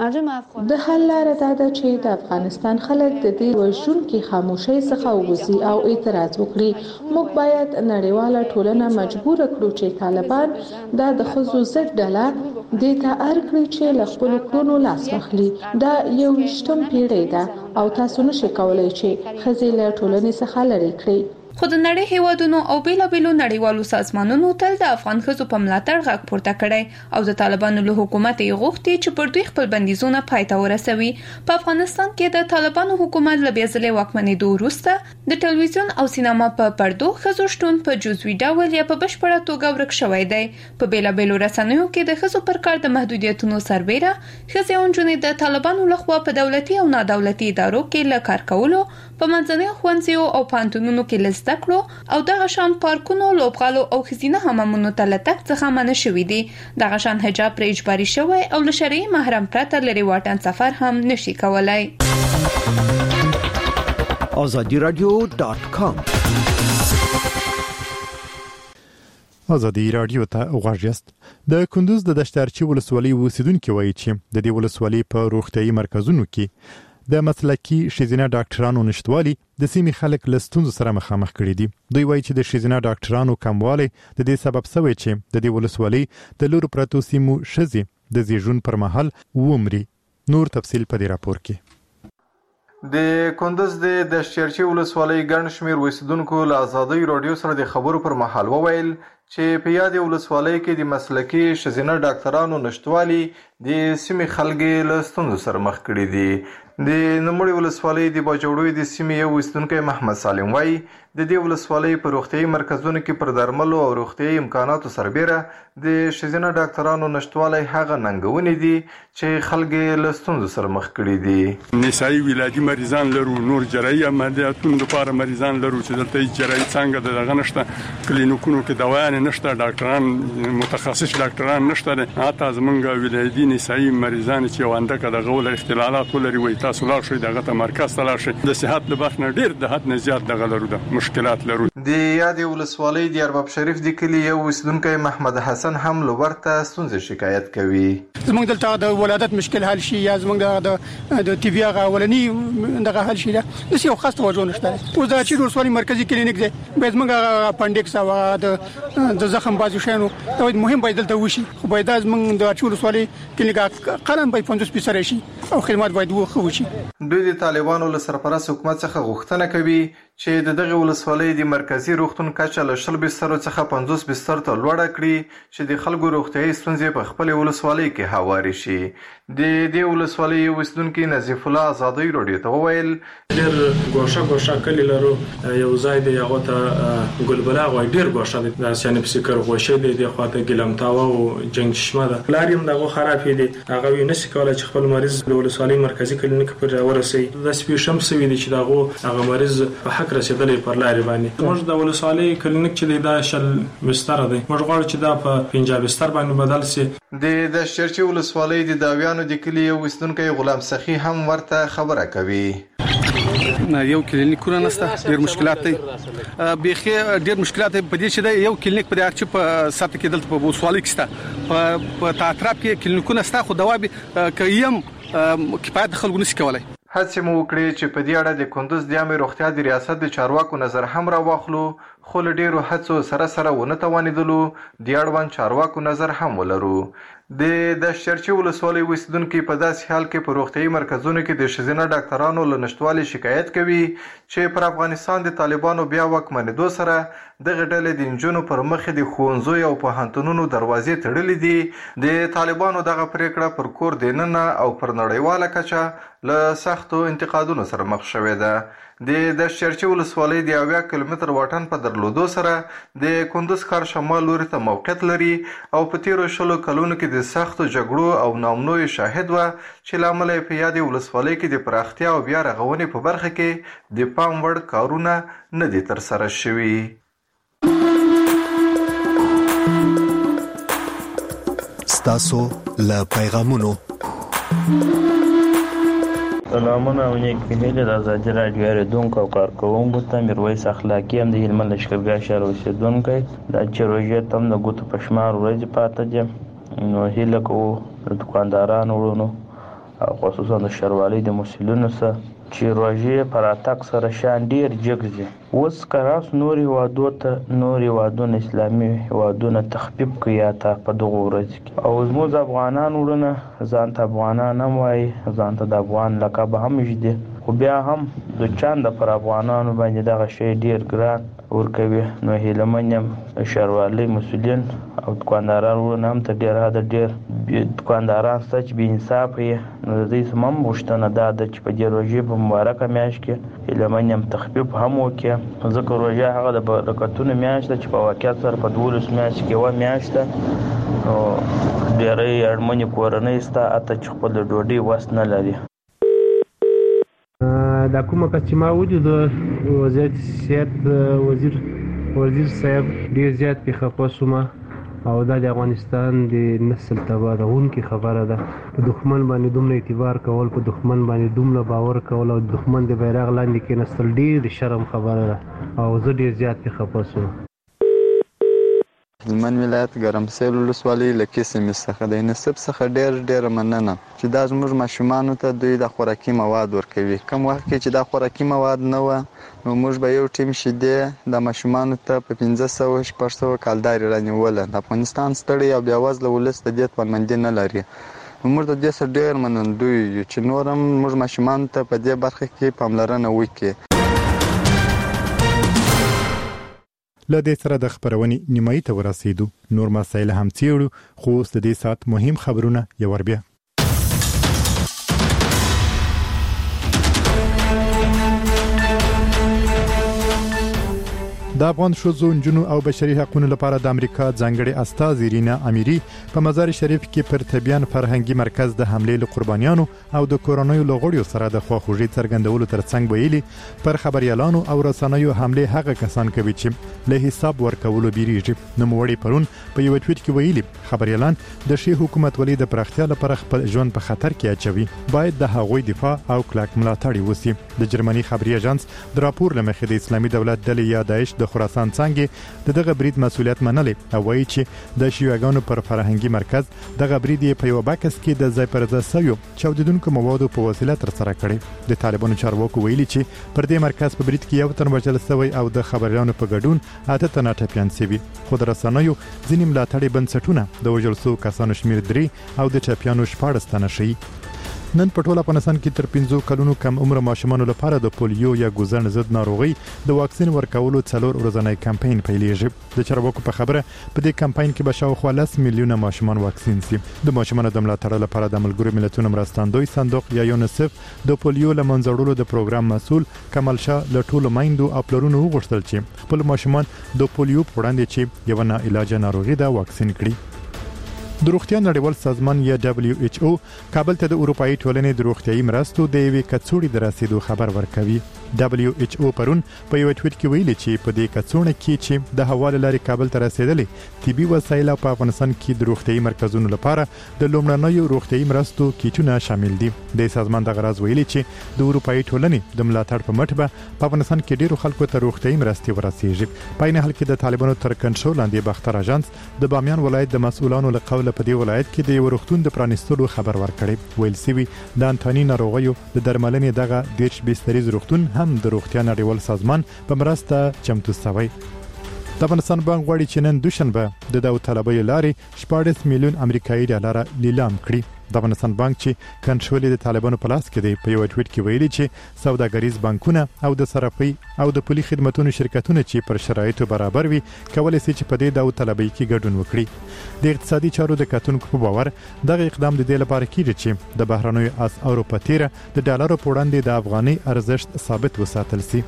Speaker 15: د حل لاره دا ده چې د افغانستان خلک د دې وژونکي خاموشۍ څخه ووځي او اعتراض وکړي. موږ باید نړیواله ټولنه مجبور کړو چې طالبان دا د ښځو ضد ډله دې ته اړ کړي چې له خپلو کړنو لاس واخلي. دا یو ویشتم پیړۍ ده او تاسو نشئ کولی چې ښځې له ټولنې څخه لرې کړئ.
Speaker 13: خو د نړۍ هیوادونو او بیلابیلو نړیوالو سازمانونو تل د افغان ښځو په ملاتړ غږ پورته کړی او د طالبانو له حکومت یې غوښتي چې پر دوی خپل بندیزونه پای ته ورسوي. په افغانستان کې د طالبانو حکومت له بیا ځلې واکمنېدو وروسته د ټلویزیون او سینما په پردو ښځو شتون په جزوي ډول یا په بشپړه توګه ورک شوی دی. په بیلابیلو رسنیو کې د ښځو پر کار د محدودیتونو سربیره ښځې او نجونې د طالبانو لخوا په دولتي او نادولتي ادارو کې له کار کولو په منځنیو ښوونځیو او پوهنتونونو کې له زده کړو او دغه شان پارکونو لوبغالو او ښځینه حمامونو ته له تګ څخه منع شوي دي. دغه شان حجاب پرې اجباري شوی او له شرعي محرم پرته لرې واټن سفر هم نشي کولای.
Speaker 11: آزادی رادیو ډاټ کام
Speaker 1: آزادی رادیو ته غواړئ. د کندوز د دشتارچی ولسوالۍ اوسیدونکو وایي چې د دې ولسوالۍ په روغتيایي مرکزونو کې د مسلکي ښځینه ډاکټرانو نشټوالي د سیمې خلک له ستونزو سره مخامخ کړي دي. دوی وایي چې د ښځینه ډاکټرانو کموالی د دې سبب شوی چې د دې ولسوالۍ د لورو پرتو سیمو ښځې د زیږون پر مهال ومري. نور تفصیل په دې راپور کې.
Speaker 16: د کندوز د دشتارچی ولسوالۍ ګڼ شمېر اوسیدونکو له آزادۍ رادیو سره د خبرو پر مهال وویل چې په یادې ولسوالۍ کې د مسلکي ښځینه ډاکټرانو نشټوالي د سیمې خلک له ستونزو سره مخ کړي دي. د نوموړې ولسوالۍ د باجوړوي د سیمې یو اوسیدونکی محمد سالم وایي د دې ولسوالۍ په روغتیايي مرکزونو کې پر درملو او روغتیايي امکاناتو سربېره د ښځینه ډاکټرانو نشټوالی هغه ننګونې دي چې خلک یې له ستونزو سره مخ کړي دي.
Speaker 4: نسایي ولادي مریضان لرو، نور جراحي عملیاتونو لپاره مریضان لرو چې دلته جراحي څنګه د دغه نشته، کلینیکونو کې دوايان نشته، ډاکټران متخصص ډاکټران نشته. حتی زمونږ ولادي نسایي مریضان چې وانده کده غول اختلالات ولري وي تاسو لا شوي دغه مرکز ته لا شي د صحت د بخنه ډیر د حد نه زیات دغه لرو د مشکلات لرو.
Speaker 16: د یادې ولسوالۍ د ارباب شریف د کلي یو اوسیدونکی محمد حسن هم له ورته ستونزې شکایت کوي.
Speaker 17: زموږ دلته د ولادت مشکل حل شي یا زموږ د د ټي بي هغه اولنی دغه حل شي د یو خاص توجه نشته. اوس د چیرې ولسوالۍ مرکزی کلینیک دی به زموږ اپنډکس او د د زخم بازو شنو دا مهم باید دلته وشي، خو باید زموږ د چیرې ولسوالۍ کلینیک قلم باید پنځوس فیصد شي او خدمات باید وخت وشي.
Speaker 16: دوی د طالبانو له سرپرست حکومت څخه غوښتنه کوي چې د دغه ولسوالۍ د مرکزی روغتون کچه له شل بسترو څخه پنځوس بستر ته لوړه کړي چې د خلکو روغتیايي ستونزې په خپل ولسوالۍ کې هواري شي. د دې ولسوالۍ اوسیدونکي نظیف الله آزادۍ راډیو ته وویل
Speaker 18: ډېر ګوښه ګوښه کلی لرو، یو ځای دی هغه ته ګلبلا غوي ډېر ګوښه دی، د سیانه فکر غوښه دی د خواته ګلمتاوه او جنگ چشمه ده لاریم دغه خراب دي، هغه یې نشي کولای چې خپل مریض د ولسوالۍ مرکزی کلینیک پر ورسي. د سپي شمس وی دي چې دغه هغه مریض په حق رسیدلې پر لارې باندې. موږ د ولسوالۍ کلینیک چې دا شل بستر دی، موږ غواړو چې دا په پنځه بستر باندې بدل شي.
Speaker 16: د د شرچی ولسوالۍ د داویانو د کلی یو وستونکي غلام سخی هم ورته خبره کوي.
Speaker 19: یو کلینیکونه نشته، ډېر مشکلات دي، بيخي ډېر مشکلات په دې چې دا یو کلینیک په دې چې په سات کې دلته په ولسوالۍ کې سته، په تاطراب کې کلینیکونه سته، خو دوابي کيم کفایت خلکو نشي کولای.
Speaker 16: هڅه مو وکړي چې په دې اړه د کندوز د عامه روغتیا د ریاست د چارواکو نظر هم را واخلو، خو له ډیرو هڅو سره سره ونه توانیدلو د اړوند چارواکو نظر هم ولرو. د د شرچی ولسوالۍ اوسیدونکو په داسې حال کې په روغتیايي مرکزونو کې د ښځینه ډاکټرانو له نشټوالي شکایت کوي چې پر افغانستان د طالبانو بیا واکمنېدو سره دغه ډلې د نجونو پر مخ د ښوونځیو او پوهنتونونو دروازې تړلې دي. د طالبانو دغه پریکړه پر کور دننه او پر نړیواله کچه له سختو انتقادونو سره مخ شوې ده. د د شرچی ولسوالۍ د اویا کیلومتر واټن په درلودو سره د کندوز ښار شمال لوري ته موقعیت لري او په تیرو شلو کلونو کې د سختو جګړو او ناامنیو شاهد و چې لامل یې په یادې ولسوالۍ کې د پراختیا او بیا رغونې په برخه کې د پام وړ کارونه نه دي ترسره شوي.
Speaker 20: ستاسو له پیغامونو
Speaker 21: سلامونه او نیک هیله د ازادي راډیو اورېدونکو او کارکوونکو ته میرویس اخلاقي هم د هلمند لښکرګاه ښار اوسېدونکی دا چې روژې ته هم د ګوتو په شمار ورځې پاته دي، نو هیله کوو د دوکاندارانو وروڼو او خصوصا د ښاروالۍ د مسؤلینو سره چې روژې په راتګ سره شیان ډېر جګ ځي. اوس که راس نور هېوادو ته نور هېوادونه اسلامي هېوادونه تخفیف کوي یا ته په دغو ورځو کې، او زموږ افغانان وروڼه ځان ته افغانان هم وایي، ځان ته د افغان لقب هم ږدي، خو بیا هم د چانده پر افغانانو باندې دغه شی ډېر ګران ورکوي. نو هیله من یم ښاروالۍ مسؤلین او دوکانداران وروڼه هم تر ډېره حده ډېر دوکانداران شته چې بې انصافه یې، نو د دوی څخه هم غوښتنه دا ده چې په دې روژې په مبارکه میاشت کې هیله من یم تخفیف هم وکړي، ځکه روژه هغه د برکتونو میاشت ده چې په واقعیت سره په دولسو میاشتو کې یوه میاشت ده، نو ډېری اړمنې کورنۍ شته حتی چې خپل د ډوډۍ وس نه لري.
Speaker 22: دا کومه کس چې ما ولید د وزارت صحت وزیر وزیر صاحب ډېر زیات پې خفه شوم، او دا د افغانستان د نسل تباهونکې خبره ده. په دښمن باندې دومره اعتبار کول، په دښمن باندې دومره باور کول او د دښمن د بیرغ لاندې کېناستل ډېر د شرم خبره ده، او زه ډېر زیات پې خفه شوم.
Speaker 23: هلمند ولایت ګرمسیر ولسوالۍ له کیسمې څخه د نصب څخه ډېر ډېره مننه چې دا زموږ ماشومانو ته دوی د خوراکي مواد ورکوي. کوم وخت کې چې دا خوراکي مواد نه وه نو موږ به یو ټیم شیدې د ماشومانو ته په پنځه سوه شپږ سوه کالدارې رانیوله. د افغانستان ستړی او بېوزله ولس د دې توانمندي نه لري. موږ د دې څخه ډېر منندوی یو چې نور هم موږ ماشومانو ته په دې برخه کې پاملرنه وکړي.
Speaker 1: له دې سره د خبرونې نیمایي ته ورسېدو. نور مسایل هم څېړو، خو اوس د دې ساعت مهم خبرونه یو ور بیا. د افغان شوزو جنو او بشري حقوقو لپاره د امریکا ځانګړي استاذ رینا اميري په مزار شریف کې پر تبيان فرهنګي مرکز د حمله له قربانیانو او د کورونایي لغړیو سره د خواخوږي څرګندولو ترڅنګ ویلي پر خبريالانو او رسنیو حمله هغه کسان کوي چې له حساب ورکولو بیریږي نو موړي پرون په یو ټویټ کې ویلي خبريالان د شي حکومت ولې د پراختیا لپاره خپل ژوند په خطر کې اچوي باید د هغوی دفاع او کلک ملاتړ وسی د جرمني خبري اژانس د راپور لمخې د اسلامي دولت ډلې یا داعش د خراسان څنګه دغه برید مسولیت منلي او وایي چې د شیوعانو پر فرهنګي مرکز دغه برید په یو باکس کې د ځای پر ځای سوي چاودیدونکو موادو په وسیله تر سره کړي د طالبانو چارواکو ویلي چې پر دې مرکز په برید کې یو تن وژل شوی او د خبريالانو په ګډون اته تنه ټپيان شوي خو د رسنیو ځینې ملاتړي بنسټونه د وژل شو کسانو شمیر درې او د ټپيانو شپږ تنه شي نن په ټوله افغانستان کې تر پنځه کلونو کم عمر ماشومان لپاره د پولیو یا ګوزن ضد ناروغي د واکسین ورکولو څلور ورځنی کمپاین پیلېږي د چارواکو په خبره په دې کمپاین کې به شاوخوا لس میلیونه ماشومان واکسین شي د ماشومان د ملاتړ لپاره د ملګرو ملتونو مرستندوی صندوق یا یونیسف د پولیو لمنځړولو د پروګرام مسول کمال شاه له ټولو مایندو او پلرونو وغوښتل چې خپل ماشومان د پولیو په وړاندې چې یو نه علاج ناروغي دا واکسین کړي د روغتیا نړیوال سازمان یا دبليو ایچ او کابل ته د اروپאי ټولنې د روغتيایي مرستو د یوې کڅوړې د رسیدو خبر ورکوي دبليو ایچ او پرون په یو ټویټ کې ویلي چې په دې کڅوړه کې چې د حواله لارې کابل ته رسیدلې طبي وسایل په افغانستان کې د روغتيایي مرکزونو لپاره د لومړنیو روغتيایي مرستو کیټونه شامل دي د سازمان د غرض ویلي چې د اروپאי ټولنې د ملاتړ په مټ به په افغانستان کې ډیرو خلکو ته روغتيایي مرستې ورسیږي په نه حال کې د طالبانو تر کنټرول لاندې باختر اژانس د بامیان ولایت د مسؤلانو له قوله په دې ولایت کې د یو روغتون د پرانیستلو خبر ورکړی ویل سوي د انټونی ناروغیو د درملنې دغه دیش بستریز روغتون هم د روغتیا نړیوال سازمان په مرسته چمتو شوی د افغانستان بانک غواړي چې نن دوشنبه د داوطلبۍ لارې شپږ میلیون امریکایي ډالر لیلام کړي د افغانستان بانک چې کنټرول د طالبانو په لاس کې دی په یو ټویټ کې ویلي چې سوداګریز بانکونه او د صرافي او د پولي خدماتو شرکتونه چې پر شرایطو برابر وي کولای شي چې په دې داوطلبۍ کې ګډون وکړي د اقتصادي چارو د کتونکو په باور دغه اقدام د دې لپاره کیږي چې د بهرنیو اسعارو په تیره د ډالرو په وړاندې د افغاني ارزښت ثابت وساتل شي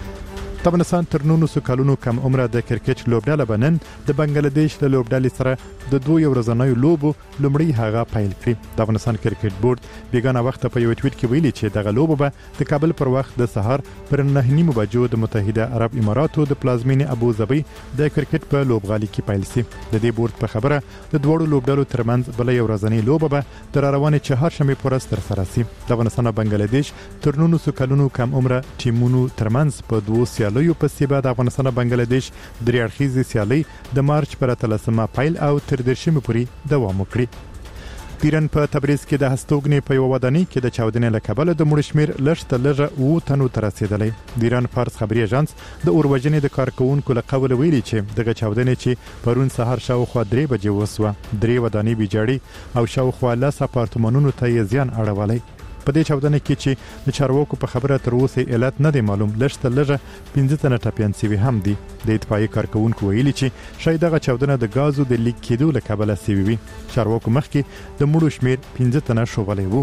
Speaker 1: د افغانستان تر نولسو کلونو کم عمره د کرکټ لوبډله بنن د بنگلاديش له لوبډلې سره د دوه ورځنیو لوبو لومړی هغه پیل کړی د افغانستان کرکټ بورډ بیګانه وخت په یو ټویټ کې ویلي چې دغه لوبه به د کابل پر وخت د سهار پر نه نیمو بجو د متحده عرب اماراتو د پلازمینې ابو ظبي د کرکټ په لوبغالي کې پیل شي د دې بورډ په خبره د دوړو لوبډلو ترمنځ بل یو ورځنی لوبه به تر روانه چهارشنبه پورې تر سره شي د افغانستان او بنگلاديش تر نولسو کلونو کم عمره ټیمونو ترمنځ په دوه سیالیو په سیبه د افغانستان او بنگلاديش درې اړخیزه سیالي د مارچ پر اتلسمه پیل او تر درشمه پورې دوام وکړي پیرن په تبریز کې د هستوګنې په یو ودانۍ کې د چاودنې له کبله د مړ شمیر لږ تر لږه اوه تنو ته رسیدلی د ایران فارس خبري اژانس د اوروجنې د کارکونکو له قوله ویلي چې دغه چاودنې چې پرون سهار شاوخوا درې بجې وسوه درې ودانۍ ویجاړي او شاوخوا لس اپارتمانونو ته زیان اړولی په دې چاودنه کې چې د چارواکو په خبره تر اوسه علت نه دی معلوم لږ تر لږه پنځه تنه ټپيان شوي هم دي د اطفائیې کارکونکو ویلي چې شاید دغه چاودنه د غازو د لیک کېدو له کبله شوي وي چارواکو مخکې د مړو شمیر پنځه تنه شوبلی وو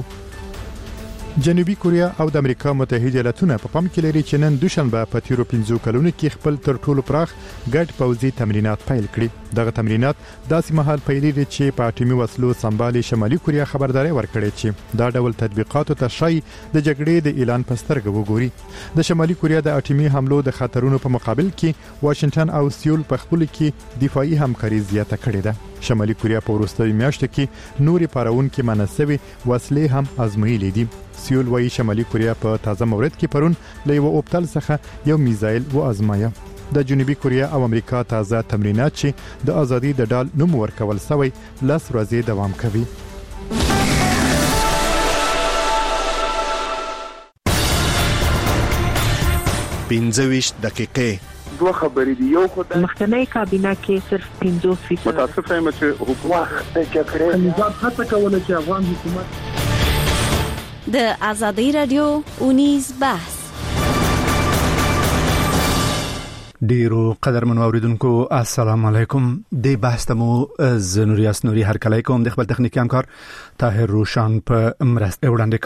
Speaker 1: جنوبي کوریا او د امریکا متحده ایالاتونه په پام کې لري چې نن دوشنبه په تیرو پنځو کلونو کې خپل تر ټولو پراخ ګډ پوځي تمرینات پیل کړي دغه تمرینات داسې مهال پیلېږي چې په اټومي وسلو سمبالي شمالي کوریا خبرداري ورکړي چې دا ډول تطبیقاتو ته شای د جګړې د اعلان په سترګه وګوري د شمالي کوریا د اټومي حملو د خطرونو په مقابل کې واشنگټن او سیول په خپل کې دفاعي همکاري زیاته کړې ده شمالي کوریا په وروستیو میاشتو کې نوري پارون کې مناسبي وسلې هم ازمویلې دي سیول وايي شمالي کوریا په تازه مورد کې پرون له یو اوبتل څخه یو میزایل و ازمایا د جنوبي کوریا او امریکا تازه تمرینات چې د ازادي د ډال نوم ورکول شوی لس ورځې دوام کوي
Speaker 20: پنځه ویشت دقیقې
Speaker 2: دوه خبرې دی یو خدای
Speaker 14: مخکنی کابینه کې صرف پنځه فیصد
Speaker 2: متاسفه یم چې حکومت د جګړې
Speaker 17: نظام هڅه کوله چې افغان حکومت
Speaker 5: د ازادي رادیو اونیز بحث
Speaker 7: ډیرو قدرمن اوریدونکو السلام علیکم د بحث تمو زنوریاس نوري هر کله کوم د خپل تخنیکی همکار طاهر روشان په مرسته وړاندې کوم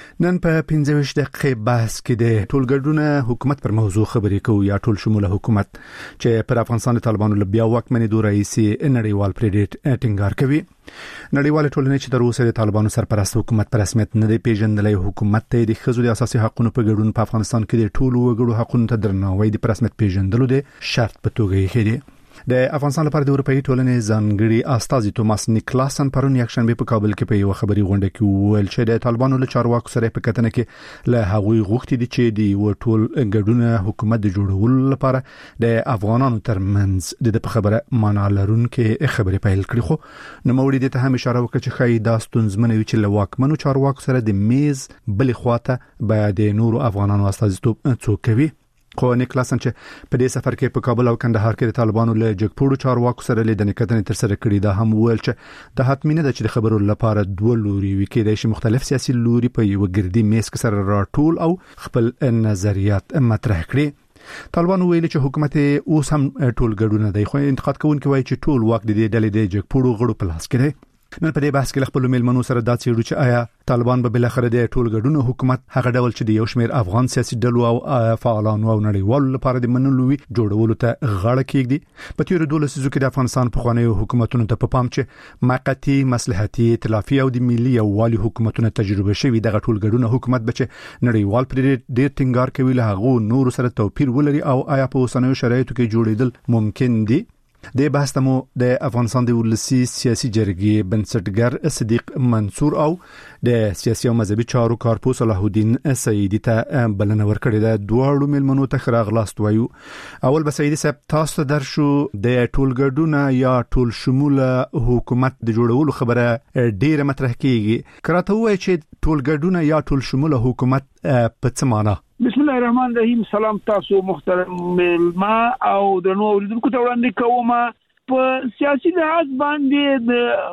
Speaker 7: نن په پنځه دقیقې بحث کې د ټولګډونه حکومت پر موضوع خبرې کوو یا ټول شموله حکومت چې پر افغانستان د طالبانو له بیا واکمنۍ دوه رئیس نړیوال پریډیټ ټینګار کوي. نړیوال ټولنې چې تر اوسه د طالبانو سرپرست حکومت پر رسمیت نه دی پیژندلی، حکومت ته د ښځو د اساسي حقوقو په ګډون په افغانستان کې د ټولو وګړو حقوقو ته درناوی د رسمیت پیژندلو د شرط په توګه یې خېری. د افغانستان لپاره د اروپאי ټولنې ځانګړي استازي توماس نیکلاسن پرون یکشنبه په کابل کې په یو خبري غونډه کې وویل چې د طالبانو له چارواکو سره په کتنه کې له هغوی غوښتي دي چې د یو ټول ګډونه حکومت د جوړولو لپاره د افغانانو ترمنځ د خبره معنا لرونکې خبرې پیل کړي. خو نو موري د ته هم اشاره وکړه چې خای دا ستونزمن وي چې له واکمنو چارواکو سره د میز بلې خواته به د نورو افغانانو استازیتوب څوک کوي. خو نیکلاسن چې په دې سفر کې په کابل او کندهار کې د طالبانو له جګپوړو چارواکو سره لیدنې کتنې تر سره کړې ده، هم ویل چې د حتمی نه ده چې د خبرو لپاره دوه لوري وي کېدای شي مختلف سیاسي لوري په یو ګردي میز کې سره راټول او خپل نظریات مطرح کړي. طالبانو ویل چې حکومت اوس هم ټول ګډونه دی، خو انتقاد کوونکي وایي چې ټول واک د دې ډلې د جګپوړو غړو په لاس کې دی. نن په دې بحث کې خپل میلمنو سره دا څېړو چې آیا طالبان به بل اخر د ټول ګډونو حکومت هغه ډول چې د یو شمېر افغان سیاسي ډلو او فعالانو او نړیوالو لپاره د منلو وي جوړولو ته غاړه کېږدي. په تیر دوه لسیزو کې د افغانستان په خوانیو حکومتونو ته په پام چې موقتی مصلحتي ائتلافي او د ملي یووالي حکومتونو تجربه شوي دغه ټول ګډونو حکومت به چې نړیوال پر ډېر ټینګار کوي له هغه نور سره توپیر ولري او آیا په اوسنیو شرایطو کې جوړیدل ممکن دي. د بحث تمو د افغانستان د ولسی سیاسي جرګې بنسټګر صدیق منصور او د سیاسي او مذهبي چارو کارپوس صلاح الدین سعیدی ته بلنه ورکړې ده. دواړو ملمنو ته خراغلاست وایو. اول به سعیدی صاحب تاسو در شو د ټولګډونه یا ټول شموله حکومت د جوړولو خبره ډیره مطرح کیږي. کراته وایي چې ټولګډونه یا ټول شموله حکومت په څه معنی؟
Speaker 3: بسم الله الرحمن الرحیم. سلام تاسو محترم ملما او د نو اوریدونکو ته وړاندې کوم. په سیاسي لحاظ باندې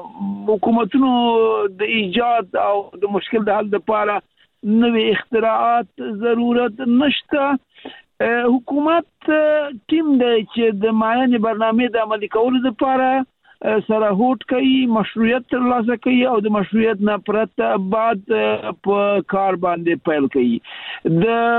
Speaker 3: د حکومتونو د ایجاد او د مشکل د حل لپاره نوې اختراعات ضرورت نشته. حکومت ټیم دی چې د معین برنامه د عملي کولو لپاره سره هوټ کوي، مشروعیت ترلاسه کوي او د مشروعیت نه پرته بعد په کار باندې پیل کوي.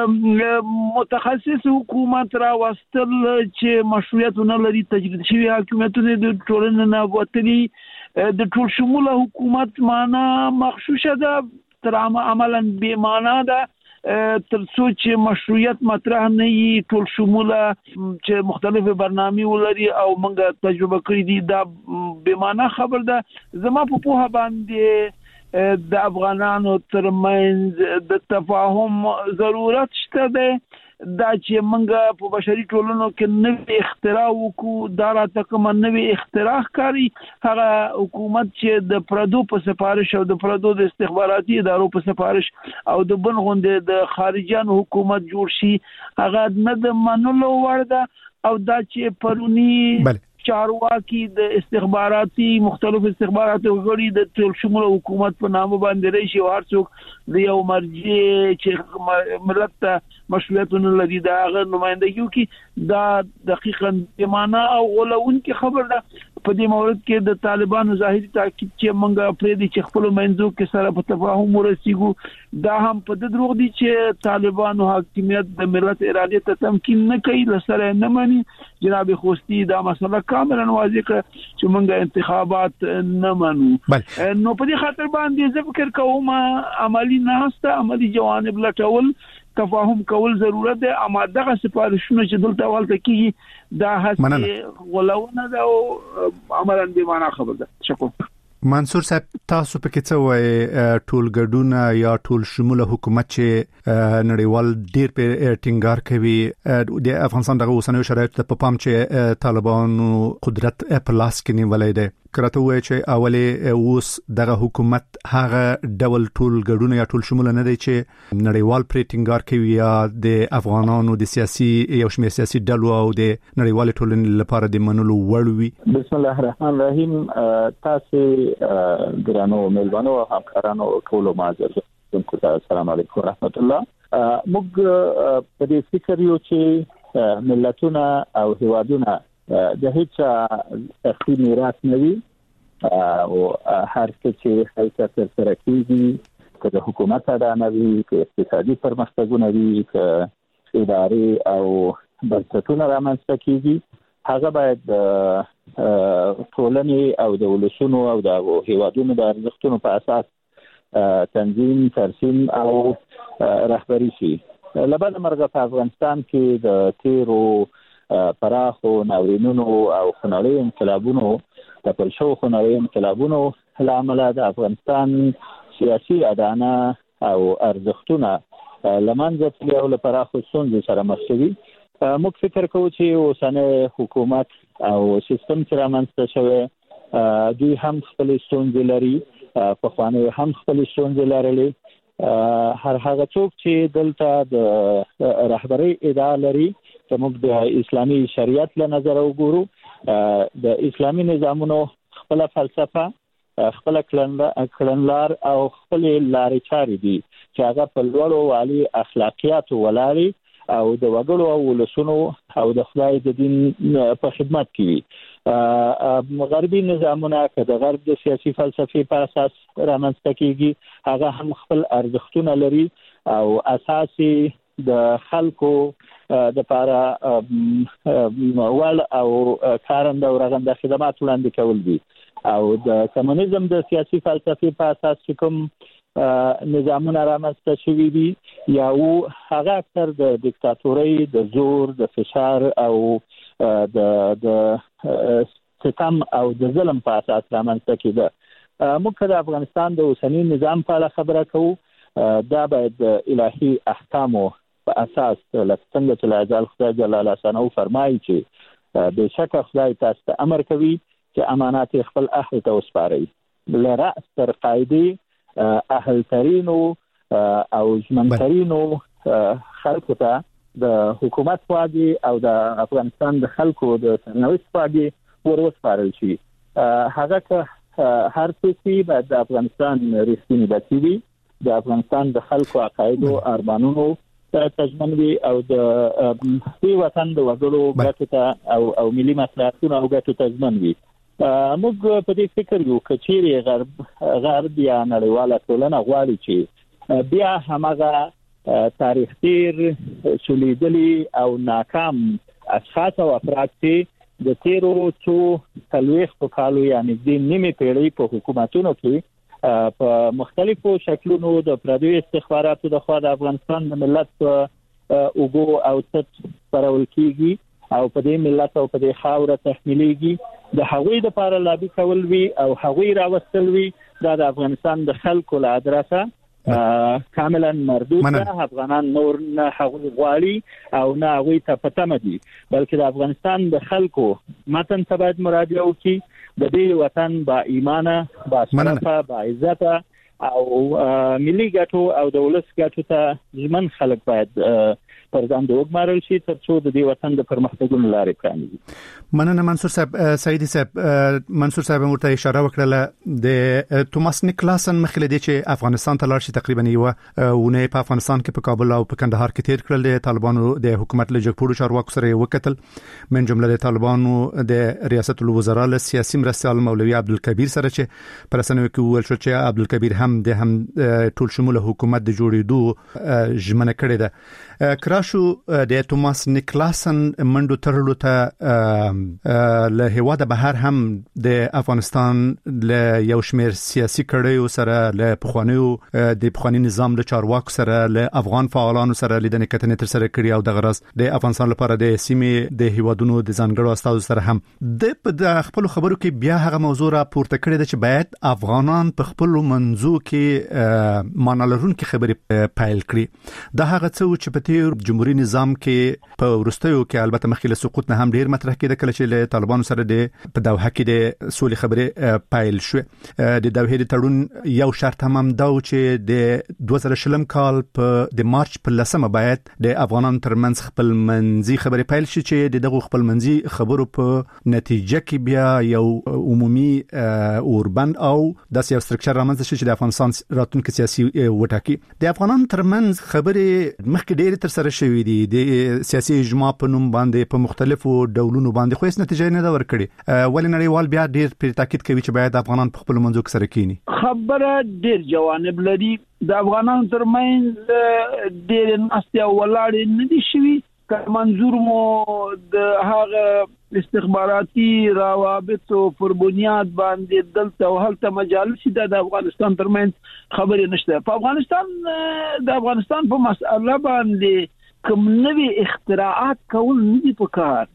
Speaker 3: د متخصص حکومت را وستل چې مشروعیت نه لري، تجربه شوی حکومتونه د ټولنې نه وتلي، د ټول شموله حکومت معنا مغشوشه ده، تر عملا بې معنا ده، تر څو چې مشروعیت مطرح نه وي، ټول شموله چې مختلفه برنامې ولري او موږ تجربه کړې دي، دا بې معنا خبر ده. زما په پوهه باندې د افغانانو ترمنځ د تفاهم ضرورت شته ده. دا چې موږ په بشري ټولنو کې نوې اختراع وکړو، دا راته کوم نوې اختراع کاری هغه حکومت چې د پردو په سفارش او د پردو د استخباراتي ادارو په سفارش او د بن غونډې د خارجيانو حکومت جوړ شي، هغه نه د منلو وړ ده. او دا چې پرونی چارواکي د استخباراتي مختلف استخباراتي غړي د ټول شموله حکومت په نامه باندې راشي او هر څوک د یو مرجع چې ملت ته مشروعیتونه لري دا هغه نمائندګیو کې دا دقیقاً معنا او غولون کې خبر ده. په دې مورد کې د طالبانو ظاهري تاکید چې منګه پرې دي چې خپل منځو کې سره په تفاهم ورسیږو، دا هم په د دروغ دي چې طالبانو حاکمیت د ملت اراده ته تمکین نه کوي، لسره نه مني. جناب خوستی دا مسله کاملا واضح چې منګه انتخابات نه منو. نو په دې خاطر باندې زه فکر کوم عملی نه هسته، عملی جوانب لټول تفاهم کول ضرورت ده. اما دغه سفارشونه چې دلته والته کیږي دا هڅه غلونه ده او عملاً به معنا خبر ده. شکر.
Speaker 7: منصور صاحب تاسو په کې څه وایي ټول ګډونه یا ټول شموله حکومت چې نړیوال ډیر په ټینګار کوي د افغانستان دغه اوسنیو شرایطو په پام چې طالبانو قدرت په لاس کې نیولای دی، کراته وایي چې اولي اوس دغه حکومت هغه ډول ټول ګډونه یا ټول شموله نه دی چې نړیوال پر ټینګار کوي یا د افغانانو د سیاسي یو شمېر سیاسي ډلو او د نړیوال ټولنې لپاره د منلو وړ وي.
Speaker 6: بسم الله الرحمن الرحیم. تاسو ګرانو ملوانو او همکارانو ټول معزز کوم السلام علیکم ورحمت الله. موږ په دې فکر یو چې ملتونه او هیوادونه د هیڅ شخصي میراث نه وي او هر څه چې حرکت سره کیږي که د حکومت اډانه وي، که اقتصادي پرمختګونه وي، که ادارې او بنسټونه رامنځته کیږي، هغه باید د ټولنې او د ولسونو او د هیوادونو د ارزښتونو په اساس تنظیم، ترسیم او رهبري شي. لبنه مرغه په افغانستان کې د تیرو پراخو ناورینونو او خونړیو انقلابونو د پرشو خونړیو انقلابونو لامل د افغانستان سیاسي اډانه او ارزښتونه لمنځه تللي او له پراخو ستونزو سره مخ شوي. موږ فکر کوو چې اوسنی حکومت او سیستم چې رامنځته شوی دوی هم خپلې ستونزې لري، پخواني هم خپلې ستونزې لرلې. هر هغه څوک چې دلته د رهبرۍ ادعا لري چې موږ د اسلامي شریعت له نظره وګورو، د اسلامي نظامونو خپل فلسفه، خپل کړنلار او خپل لارې چارې دي چې هغه په لوړو عالي اخلاقیاتو ولاړې او د وګړو او ولسونو او د خدای د دین په خدمت کې وي. غربي نظامونه که د غرب د سیاسي فلسفې په اساس رامنځته کیږي، هغه هم خپل ارزښتونه لري او اساس د خلکو د لپاره ول او کارنده او رغنده خدمات وړاندې کول دي. او د کمونیزم د سیاسي فلسفې په اساس چې کوم نظامونه رامنځته شوي دي یا و هغه اکثر د دیکتاتورۍ، د زور، د فشار او د د ستم او د ظلم په اساس رامنځته کېده. موږ د افغانستان د اوسني نظام په اړه خبره کوو، دا باید د الهي احکامو په اساس لکه څنګه چې لازال خدای جل شانه فرمایي چې بېشکه خدای تاسو ته امر کوي چې امانات خپل اهل ته وسپارئ. له رأس تر قاعدې اهل ترینو او ژمنترینو خلکو ته د حکومت خواږي او د افغانستان د خلکو د سرنوشت خواږي ور وسپارل شي. هغه که هر څه باید د افغانستان رښتینی بچي وي، د افغانستان د خلکو عقایدو ارمانونو تضمن وي او د دې وطن د وګړو ګټو ته او او ملي مصلحتونو او ګټو ته تضمن وي. موږ په دې فکر یو چې چیرې غرب غرب یا نړیواله ټولنه غواړي چې بیا همغه تاریخ تیر سولیدلی او ناکام اشخاص او افراد چې د تیرو څو څلوېښتو کالو یعنی د نیمې پیړۍ په حکومتونو کې په مختلفو شکلونو د پردیو استخباراتو د خوا د افغانستان د ملت په اوګو او ست پرول کیږي او په دې ملت او په دې خاوره تحمیلېږي. د هغوی د لپاره لابي کول وی او هغوی راوستل وی دا د افغانستان د خلکو له ادرسه کاملا مردود ده. افغانان نور نه هغوی غواړي او نه هغوی ته پته دي، بلکې د افغانستان د خلکو متن ته باید مراجعه وکړي. د دې وطن با ایمانه، با شرفه، با عزت او ملي ګټو او د ولس ګټو ته ژمن خلک باید پر ځان د وګمارل شي ترڅو د دې وطن د پرمختګونو لارې پرانیزي.
Speaker 7: مننه منصور صاحب. سعیدی صاحب، منصور صاحب ورته اشاره وکړه د توماس نیکلاسن مخکې دی چې افغانستان ته لاړ شي، تقریبا یو ونه په افغانستان کې په کابل او په کندهار کې تیر کړل. د طالبانو د حکومت له جګپوړو چارواکو سره وکتل، من جمله د طالبانو د ریاست الوزرا له سیاسي مرستیال مولوي عبدالکبیر سره چې پر اسنوي کې ویل شو چې عبدالکبیر هم د هم ټول شموله حکومت د جوړېدو ژمنه کړې ده. کراشو د توماس نیکلاسن منډو ترلو ته له هواده بهر هم د افغانستان له یو شمېر سیاسي کړیو سره، له پخوانیو د پخوانی نظام له چارواکو سره، له افغان فعالانو سره لیدنې کتنې تر سره کړي او د غرض د افغانستان لپاره د سیمې د هیوادونو د ځانګړو استازو سره هم د خپل خبرو کې بیا هغه موضوع را پورته کړی ده چې باید افغانان په خپل منځو کې معنا لرونکي خبرې پیل کړي. دا هغه څه چې په تیر جمهوریت نظام کې په ورستیو کې البته مخکې له سقوط نه هم ډیر مطرح کېده، کله چې له طالبانو سره د په دوحه کې د سولې خبرې پیل شو. د دوحه د تړون یو شرط هم دا و چې د دوه زره شلم کال په د مارچ په لسمه باید د افغانانو ترمنځ خپل منځي خبرې پیل شي چې دغه خپل منځي خبرو په نتیجه کې بیا یو عمومي اوربند او داسې یو سترکچر رامنځته شي چې د افغانستان راتلونکي سیاسي وټاکي د افغانانو ترمنځ خبرې مخکې ډېر تر سره شوې دي د سیاسي اجماع په نوم باندې په مختلفو ډولونو باندې خو هیڅ نتیجه نه دا ورکړي ولې نړیوال بیا ډېر پر تاکید کوي چې باید افغانان په خپل منځو کې سره کینی
Speaker 3: خبره ډېر جوانب لري د افغانانو ترمنځ ډېر ناستیا ولاړ نه دي شوي که منظور مو د هغه استخباراتي روابط پر بنیاد باندې دلته او هلته مجالس د افغانستان ترمنځ خبرې نشته په افغانستان د افغانستان په مسأله باندې کوم نوې اختراعات کول نه دي پکار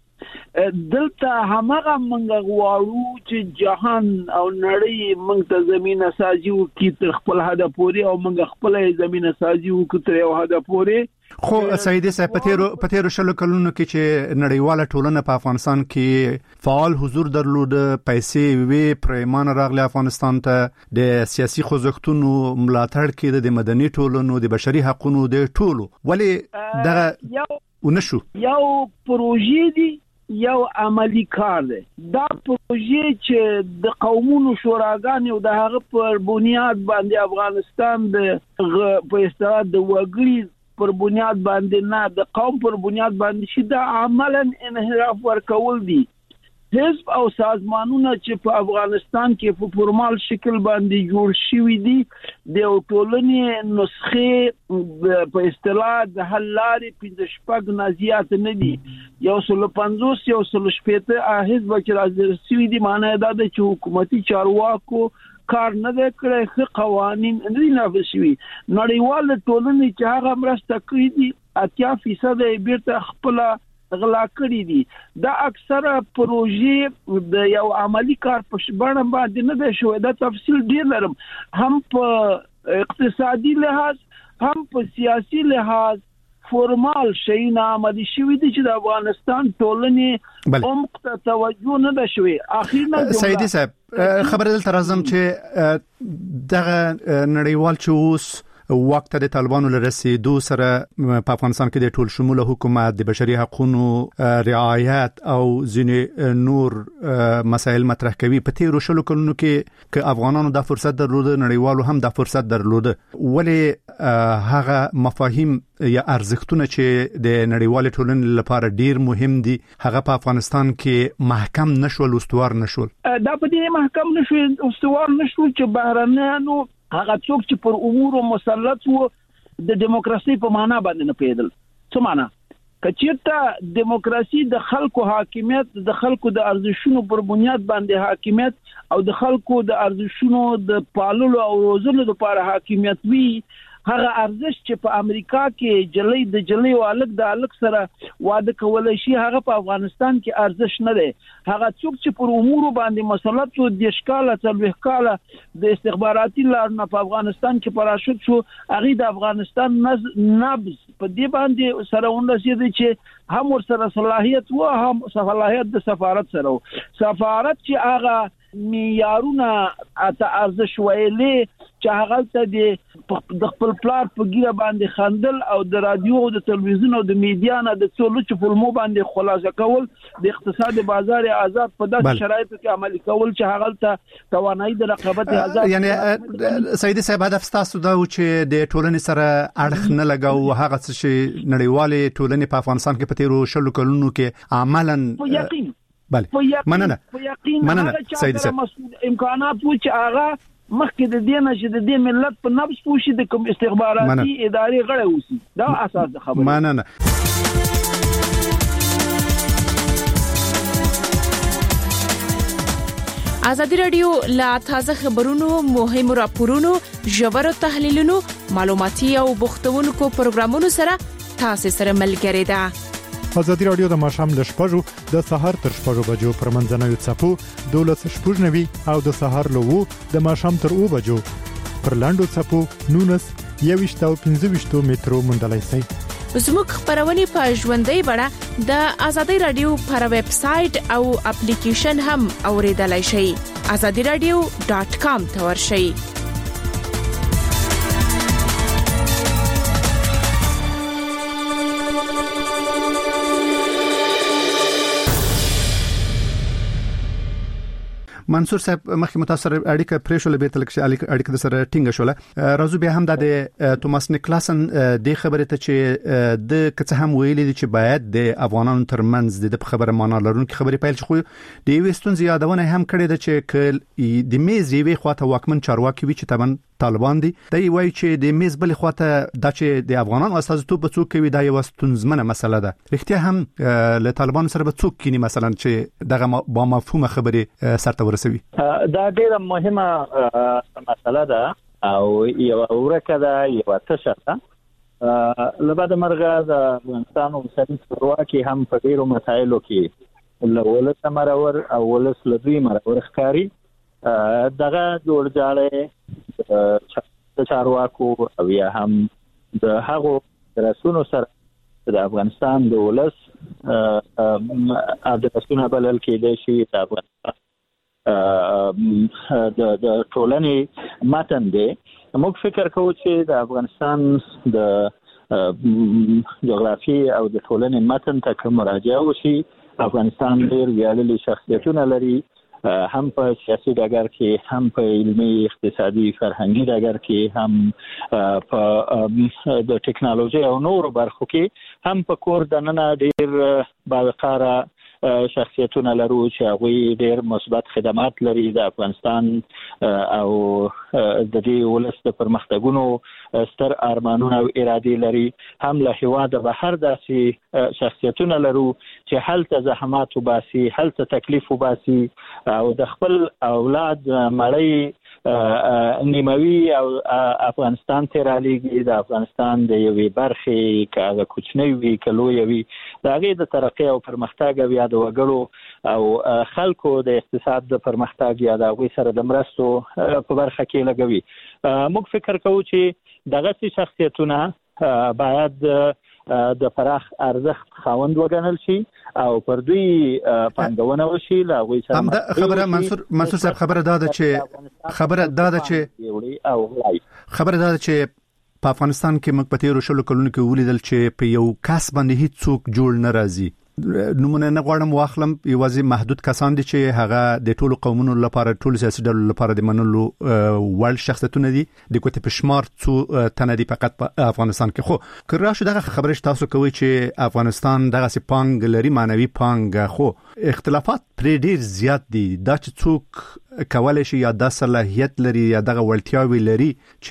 Speaker 3: دلته همغه منګ غواړو چې جهان او نړۍ موږ ته زمينه سازي وکړي تر خپل هدف پورې او موږ خپل زمينه سازي وکړو تر یو هدف پورې
Speaker 7: خو سیدي صاحب پتیرو پتیرو شلو کلونو کې چې نړیواله ټولنه په افغانستان کې فعال حضور درلود پیسې وی پرېمان راغلی افغانستان ته د سیاسي خوځښتونو ملاتړ کې د مدني ټولنو د بشري حقوقو د ټولو ولی دغه ونشو
Speaker 3: یو پروژې دی یو عملی کار دی دا پروژې چې د قومونو شوراګانې او د هغه پر بنیاد باندې افغانستان د په اصطلاح د وګړي پر بنیاد باندې نه د قوم پر بنیاد باندې شي دا عملاً انحراف ورکول دي حزب او سازمانونه چې په افغانستان کې په فورمال شکل باندې جوړ شوي دي د ټولنې نسخې په اصطلاح د حل لارې پنځه شپږ نه زیات نه دي یو سل پنځوس یو سل شپېته حزب چې راځي دي معنی دا د حکومتي چارواکو کار نه کړی ښه قوانين نه نافذ شوي نړیوال ټولنې چې هغه مرسته کوي دي اتیا فیصد یې بیرته خپل غلا کړی دي دا اکثره پروژې د یو عملی کار په شبانه باندې نه ده شوې دا تفصیل ډیر لرم هم په اقتصادي لحاظ هم په سیاسي لحاظ فورمال شي نه عملي شوې دي چې د افغانستان ټولنې عمق ته توجه نه ده شوې اخیرا
Speaker 7: سیدي صاحب خبر دلته راځم چې دغه نړیوال چې اوس وخت د طالبانو لرسیدو سره په افغانستان کې د ټول شموله حکومت د بشري حقوقو رعایت او ځینې نور مسایل مطرح کوي په تیرو شلو کلونو کې ک افغانانو د فرصت درلوده نړیوالو هم د فرصت درلوده ولې هغه مفاهیم یا ارزښتونه چې د نړیوال ټولنې لپاره ډیر مهم دي هغه په افغانستان کې محکم نشول استوار نشول
Speaker 3: دا په دې محکم نشول استوار نشول چې بهرنیانو هغه څوک چې پر امور مسلط وو د دیموکراسي په معنا باندې نه پیدل څه معنا کچېرته دیموکراسي د خلکو حاکمیت د خلکو د ارزښتونو پر بنیاد باندې حاکمیت او د خلکو د ارزښتونو د پاللو او روزلو لپاره حاکمیت وی هغه ارزښت چې په امریکا کې جلې د جلې او الګ د الګ سره واده کولای شي هغه په افغانستان کې ارزښت نه دی هغه څوک چې پر امور باندې مسلط شو د ښکاله څلوي ښکاله د استخباراتي لارنه په افغانستان کې پراشوت شو هغه د افغانستان نبض په دې باندې سره ونرسېد چې هم ور سره صلاحيت و هم صلاحيت د سفارت سره سفارت چې هغه معیارونه اته ارزښ ویلې چې هغه ته د خپل پلار په ګیره باندې خندل او د رادیو او د تلویزیون او د میډیا نه د څولو چې فلمو باندې خلاصه کول د اقتصاد بازار آزاد په داسې شرایطو کې عملي کول چې هغه ته توانایي د رقابت آزاد
Speaker 7: یعنی سیدي صاحب هدف تاسو دا و چې د ټولنې سره اړخ نه لګاو هغه چې نړیوالې ټولنې په افغانستان کې په تیرو شلو کلونو کې عملاً
Speaker 3: یقین
Speaker 7: بله مننه مننه سیدي صاحب
Speaker 3: امکانات و چې هغه مخکې د دې نه چې د دې ملت په نبض پوښي د کوم استخباراتي ادارې غړي اوسي دا اساس د خبرې
Speaker 7: مننه
Speaker 5: ازادي رادیو لا تازه خبرونو مهم راپورونو ژور تحلیلونو معلوماتي او بوختونکو پروګرامونو سره تاسو سره ملګری ده
Speaker 1: ازادي رادیو د ماشام ل شپږو د سحر تر شپږو بجو پر منځنوي چپو دولس شپږنوي او د سحر له وو د ماشام تر او بجو پر لاندو چپو نونس یويشت او پنځه مترو مندلای سي
Speaker 5: زموږ خبرونه په ژوندۍ بڼه د ازادي رادیو پر ویب سټ او اپلیکیشن هم اوریدلای شئ azadi radio dot com ته ورشئ
Speaker 7: منصور صاحب مخکې متاثر اړیکه پریشل به تل کې اړیکه سره ټینګ شوله راځو به هم د توماس نیکلاسن د خبره ته چې د کڅ هم ویلي چې باید د افغانانو ترمنځ د خبره معنا لرونکو خبرې پیل شي. خو د وستون زیادونه هم کړي د چې د میز یوې خواته واکمن چارواکي وي چې تبن طالبان دي دی وایي چې د میز بل خواته د چې د افغانانو استازیتوب په څوک کوي دا یو ستونزمنه مسله ده. رښتیا هم له طالبان سره به څوک کینی مثلا چې دغه با مفهومه خبره سرته ورسوي؟
Speaker 6: دا ډیره مهمه مسله ده او یو ورکه ده یو تشه ده. لبعد مرغه د افغانستان او سیاسي چارواکي هم په ډیرو مسایلو کې له ولس مرور او ولس لدوی مرور ښکاری. دغه جوړجاړي د چارواکو او یا هم د هغو رسونو سره د افغانستان د ولس د رسونه بلل کېدای شي د افغانستان د د ټولنې متن دی. موږ فکر کوو چې د افغانستان د جغرافي او د ټولنې متن ته کوم مراجعه وشي. افغانستان ډېر ویاړلي شخصیتونه لري، هم په سیاسي ډګر کې، هم په علمي اقتصادي فرهنګي ډګر کې، هم په د ټکنالوژي او نورو برخو کې، هم په کور دننه ډېر باوقاره شخصیتونه لرو چې هغوی ډېر مثبت خدمات لري د افغانستان او د دې ولس د پرمختګونو ستر ارمانونه او ارادې لري. هم له هېواده بهر داسې شخصیتونه لرو چې هلته زحمات وباسي، هلته تکلیف وباسي او د خپل اولاد مړی نیموي او افغانستان ته رالیږي. د افغانستان د یوې برخې که هغه کوچنۍ وي که لویه وي د هغې د ترقۍ او پرمختګ او یا د وګړو او خلکو د اقتصاد د پرمختګ یا د هغوی سره د مرستو په برخه کې لګوي. موږ فکر کوو چې دغسې شخصیتونه باید د پراخ ارزښت خاوند وګڼل شي او پر دوی پانګونه وشي. له هغوی سره
Speaker 7: هم دا خبره منصور منصور صاحب خبره دا ده چې خبره دا ده چې
Speaker 6: او
Speaker 7: خبره دا ده چې په افغانستان کې موږ په تیرو شلو کلونو کې ولیدل چې په یو کس باندې هیڅ څوک جوړ نه راځي. نمونه نه غواړم واخلم، یوازې محدود کسان دي چې هغه د ټولو قومونو لپاره، ټولو سیاسي ډلو لپاره د منلو وړ شخصیتونه دي. د کوټې په شمار څو تنه دي فقط په افغانستان کې. خو که راشو دغه خبره تاسو کوي چې افغانستان دغه سي پانګ لري، معنوي پانګ، خو اختلافات پرې ډیر زیات دي. دا چې څوک کولای شي یا د صلاحیت لري یا دغه وړتیاوي لري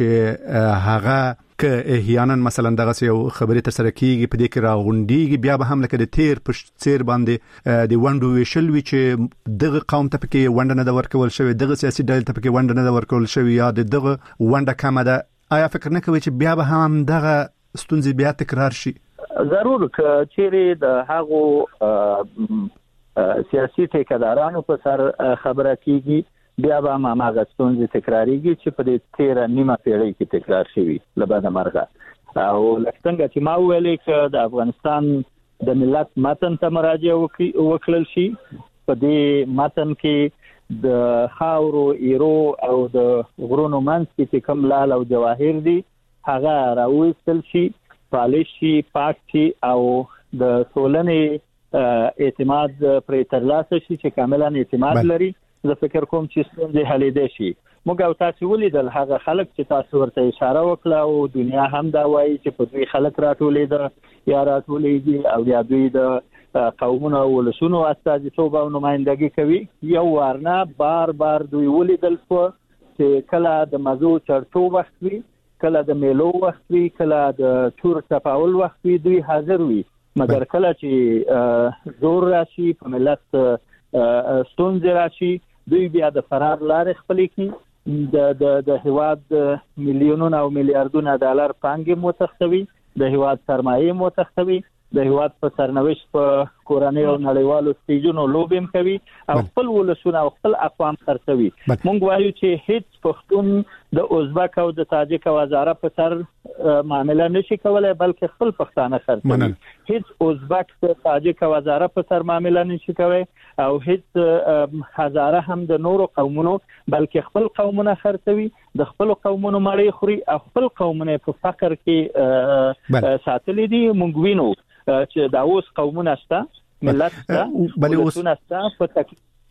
Speaker 7: چې هغه که احیانا مثلا دغه یو خبرې تر سره کیږي په دې کې راغونډيږي، بیا به هم لکه د تیر په څیر باندې د وندو ویشل وی چې دغه قوم ته پکې وند نه د ورکول شوی، دغه سیاسي ډلې ته پکې وند نه د ورکول شوی یا دغه وند کمه ده. آیا فکر نه کوي چې بیا به هم دغه ستونزې بیا تکرار شي؟
Speaker 6: ضرور که چیرې د هغو سیاسي ټیکدارانو په سر خبره کیږي بیا به هم هغه ستونزې تکراریږي چې په دې تیره نیمه پیړۍ کې تکرار شوي له بده مرغه. او لکه څنګه چې ما وویلې که د افغانستان د ملت متن ته مراجعه وکړل شي، په دې متن کې د خاورو، ایرو او د غرونو منځ کې چې کوم لال او جواهر دي هغه راویستل شي، پالش شي، پاک شي او د ټولنې اعتماد پرې ترلاسه شي چې کاملا اعتماد لري. زه فکر کوم چې ستونزې حلېدای شي. موږ او تاسو ولیدل هغه خلک چې تاسو ورته اشاره وکړه او دنیا هم دا وایي چې په دوی خلک راټولېده یا راټولېږي او یا دوی د قومونو او ولسونو استازیتوب او نمایندګي کوي. یو وارنه بار بار دوی ولیدل چې کله د مزو چرچو وخت وي، کله د میلو وخت وي، کله د تور تفاول وخت وي، دوی حاضر وي. مګر کله چې زور راشي، په ملت ستونزې راشي، دوی بیا د فرار لارې خپلې کړي، د د د هیواد میلیونونه او میلیارډونه ډالر پانګې متخوي، د هیواد سرمایې متخوي، د هیواد په سرنوشت په کورنۍ او نړیوالو سټیجونو لوبیم کوي او خپل ولسونه او خپل اقوام خرڅوي. مونږ وایو چې هیڅ پښتون د ازبک او د تاجک او هزاره په سر معامله نشي کولای، بلکې خپل پښتانه خرڅوي. هیڅ ازبک د تاجک او هزاره په سر معامله نشي کوي او هیڅ هزاره هم د نورو قومونو بلکې خپل قومونه خرڅوي، د خپل قومونو مړی خوري او خپل قومونه په فقر کې ساتلي دي. مونږ وینو چې دا اوس قومونه شته، ملت شته، ولسونه شته، په تک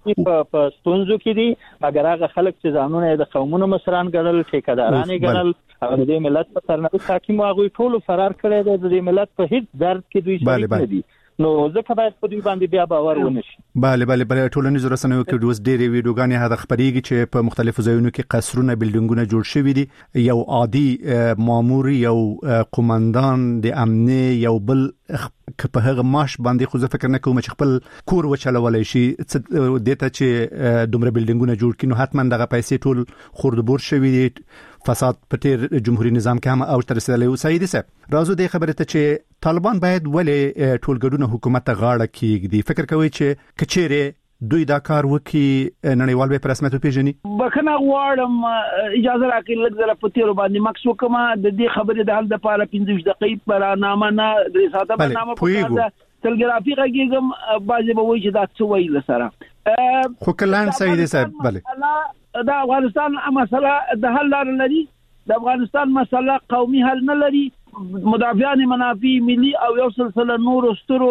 Speaker 6: په ستونزو کې دي، مګر هغه خلک چې ځانونه د قومونو مشران ګڼل، ټیکداران ګڼل او د ملت په سرنوشت حاکم هغه ټول فرار کړی دی، د ملت په هیڅ درد کې دوی شریک نه دي، نو ځکه باید په دوی باندې بیا باور ونشي.
Speaker 7: bale bale bale ټولنیز رسنیو کې دوس ډېری ویډیوګانې هدا خبرېږي چې په مختلفو ځایونو کې قصرونه بلډینګونه جوړ شوي دي، یو عادي مامور یو قومندان د امنیه یو بل که په هغه ماش باندې خو زه فکر نه کوم چې خپل کور وچلولای شي دته چې دومره بلډینګونه جوړ کینو حتما دغه پیسې ټول خوردبور شوي دي، فساد په تیر جمهوریت نظام کې هم او تر رسیدلی و. سعید صاحب راځو د خبره ته چې طالبان باید ولې ټولګډونه حکومت ته غاړه کېږدي، فکر کوي چې کچېره دوی دا کار وکي نړیوال به په رسمیت وپیژني؟
Speaker 3: بخنه غواړم اجازه راکړئ لږ زره په تیر باندې مکس وکم د دې خبرې د حل د لپاره پنځه دقیقې برنامه نه درې ساعته برنامه په تلګرافي غږیږم بعضې به وایي چې دا څه وایي لسره
Speaker 7: خو کلان سعید صاحب بله
Speaker 3: د افغانستان مسله د حل لار لري، د افغانستان مسله قومي حل نه لري، مدافعان منافع ملي او یو سلسله نور سترو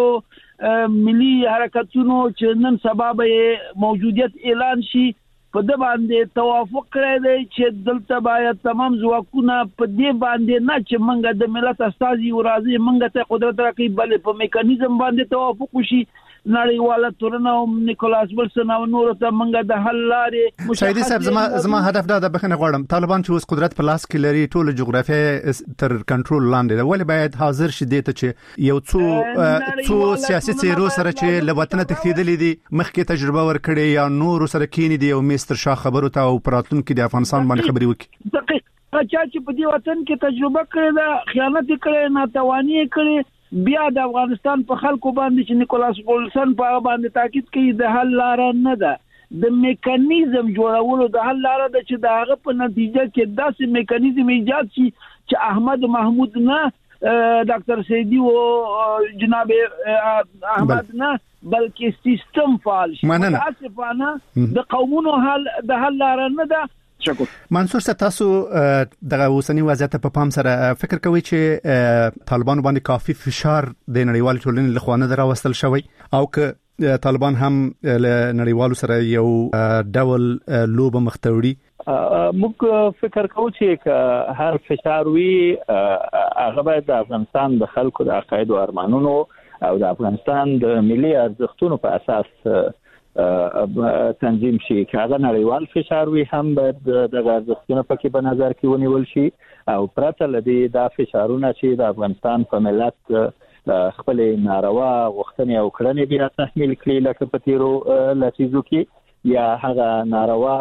Speaker 3: ملي حرکتونو چې نن سبا به موجودیت اعلان شي په د باندې توافق کړی دی چې دلته باید تمام ځواکونه په دې باندې نه چې منګه د ملت استازي ورازي منګه ته قدرت راکړي، بلې په میکانیزم باندې توافق وشي نړیواله تورنه او نیکولاس ولسن او نور ته منګه د حل لارې.
Speaker 7: شاهد صاحب زما زما هدف دا د بخنه غواړم طالبان چې اوس قدرت په لاس کې لري ټول جغرافیه تر کنټرول لاندې ده، ولې باید حاضر شي دې ته چې یو څو څو سیاسي څیرو سره چې لوطن تخیدلې دي مخکې تجربه ورکړي یا نور سره کینی دي او مستر شاه خبرو ته او پراتون کې د افغانستان باندې خبري وکړي؟
Speaker 3: دقیق چا چې په دې وطن کې تجربه کړې ده، خیانت کړې، ناتوانی کړې، بیا د افغانستان په خلکو باندې چې نیکولاس ولسن په باندې تاکید کوي د حل لار نه ده، د میکانیزم جوړولو د حل لار ده چې د هغه په نتیجه کې داسې میکانیزم ایجاد شي چې احمد محمود نه ډاکټر سیدی او جناب احمد نه بلکې سیستم فعال شي. متاسفانه د قومونو حل د حل لار نه ده. شکر.
Speaker 7: منصور صاحب تاسو دغه اوسنی وضعیت په پام سره فکر کوئ چې طالبان باندې کافي فشار د نړیوال ټولنې لخوا نه راوستل شوی او که طالبان هم له نړیوالو سره یو ډول لوبه مختوړي؟
Speaker 6: موږ فکر کوو چې هر فشار وي هغه باید د افغانستان د خلکو د عقاید او ارمانونو او د افغانستان د ملي ارزښتونو په اساس تنظیم شي، که هغه نړیوال فشار وي هم باید د ارزښتونو پکې په نظر کې ونیول شي او پرته له دې دا فشارونه چې د افغانستان په ملت خپل ناروا غوښتنې او کړنې بیا تحمیل کړي لکه په تیرو لسیزو کې یا هغه ناروا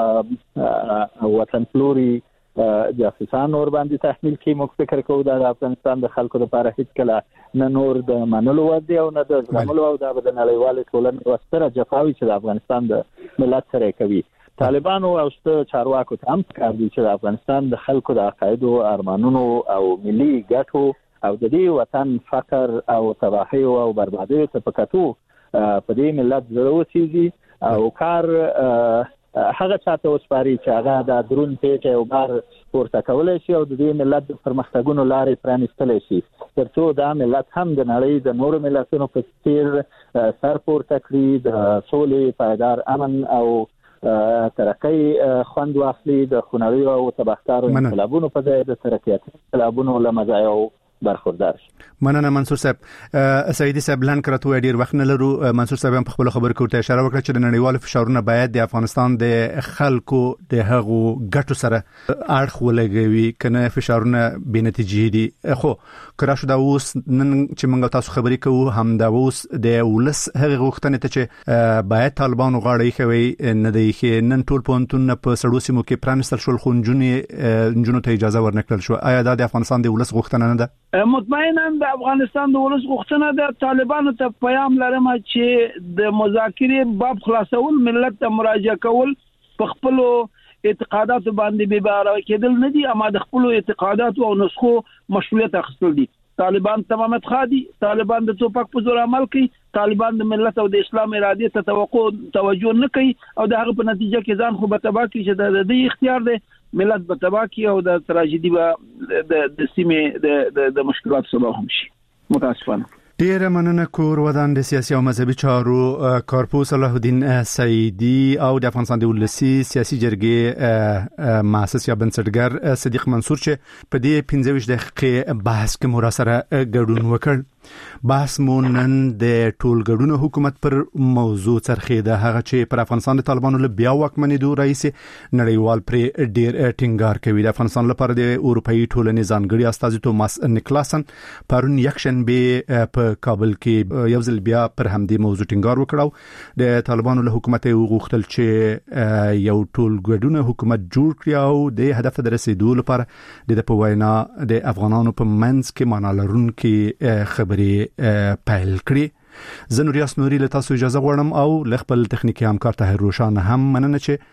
Speaker 6: وطن پلوري جاسوسان اور باندې تحمیل کې موږ فکر کوو دا د افغانستان د خلکو لپاره هیڅ کله نه نور د منلو وړ دی او نه د زغملو او د نړیوالې ټولنې ستره جفاوي چې د افغانستان د ملت سره کوي. طالبانو او ستر چارواکو ته هم کار دی چې د افغانستان د خلکو د عقاید او ارمانونو او ملي ګټو او د دې وطن فقر او تباہي او بربادي ته پکاتو په دې ملت ضروري سيزي او کار هغه چاته وسپاري چې هغه د درون پیټه او بار ورته کولای شي او د دې ملت پرمختګونو لارې پرانیستل شي ترڅو دا ملت هم د نړۍ د نورو ملتونو په څیر سر پورته کړي، د سولې، پایدار امن او ترقۍ خوند واخلي، د خونړیو او تبهکارو انقلابونو په ځای د ترقیاتي انقلابونو له مزایاو برخوردار شي.
Speaker 7: مننه منصور صاحب. سعیدی صاحب لن کرته ډیر وخت نه لرو. منصور صاحب هم په خپل خبرو کې ورته اشاره وکړه چې د نړیوالو فشارونو باید د افغانستان د خلکو د هغو ګټو سره اړخ ولګوي، کنه فشارونه بې نتیجې دي. خو کله شو دا اوس نن چې موږ تاسو خبرې کوو هم دا اوس د ولس هغه غوښتنې ته چې باید طالبانو غاړه کوي نه دی چې نن ټول پونتون په سړو سیمو کې پرانستل شول، خو نجونو ته اجازه ورنکړل شو. آیا دا د افغانستان د ولس غوښتنه نه ده؟
Speaker 3: مطمئنا د افغانستان د ولس غوښتنه ده. طالبانو ته پیغام لرم چې د مذاکرې باب خلاصول، ملت ته مراجعه کول، په خپل اعتقادات باندې به بار کېدل نه دي، اما د خپل اعتقادات او نسخو مشروعیت اخیستل دي. طالبان تمامت خادي، طالبان د توپک په زور عمل کوي، طالبان د ملت او د اسلام ارادې ته توقع توجه نه کوي او د هغه په نتیجه کې ځان خو به تبا کوي چې د دې اختیار دی، ملت به تبا کوي او د تراژیدي به د د سیمې د د مشکلات سبب هم شي. متاسفانه
Speaker 7: ډیره مننه کور ودان د سیاسي او مذهبي چارو کارپوس صلاح الدین سعیدی او د افغانستان د ولسی سیاسي جرګې مؤسس یا بنسټګر صدیق منصور چې په دې پنځه ویشت دقیقې بحث کې مو سره ګډون وکړ. بحث مو نن د ټولګډون حکومت پر موضوع څرخیده، هغه چې پر افغانستان د طالبانو له بیا واکمنېدو رئیس نړیوال پر ډیر ټینګار کوي. د افغانستان لپاره د اروپאי ټولنې ځانګړي استازي توماس نیکلاسن پرون یکشنبه په کابل کې یو ځل بیا پر همدې موضوع ټینګار وکړو. د طالبانو له حکومت غوښتل چې یو ټولګډون حکومت جوړ کړي او د هدف ته رسیدو لپاره د په وینا د افغانانو په منځ کې معنا لرونکي خبرې پیل کړي. زه نوریاس نوري له تاسو اجازه غواړم او ل خپل تخنیکی همکار طاهر روشان هم مننه چې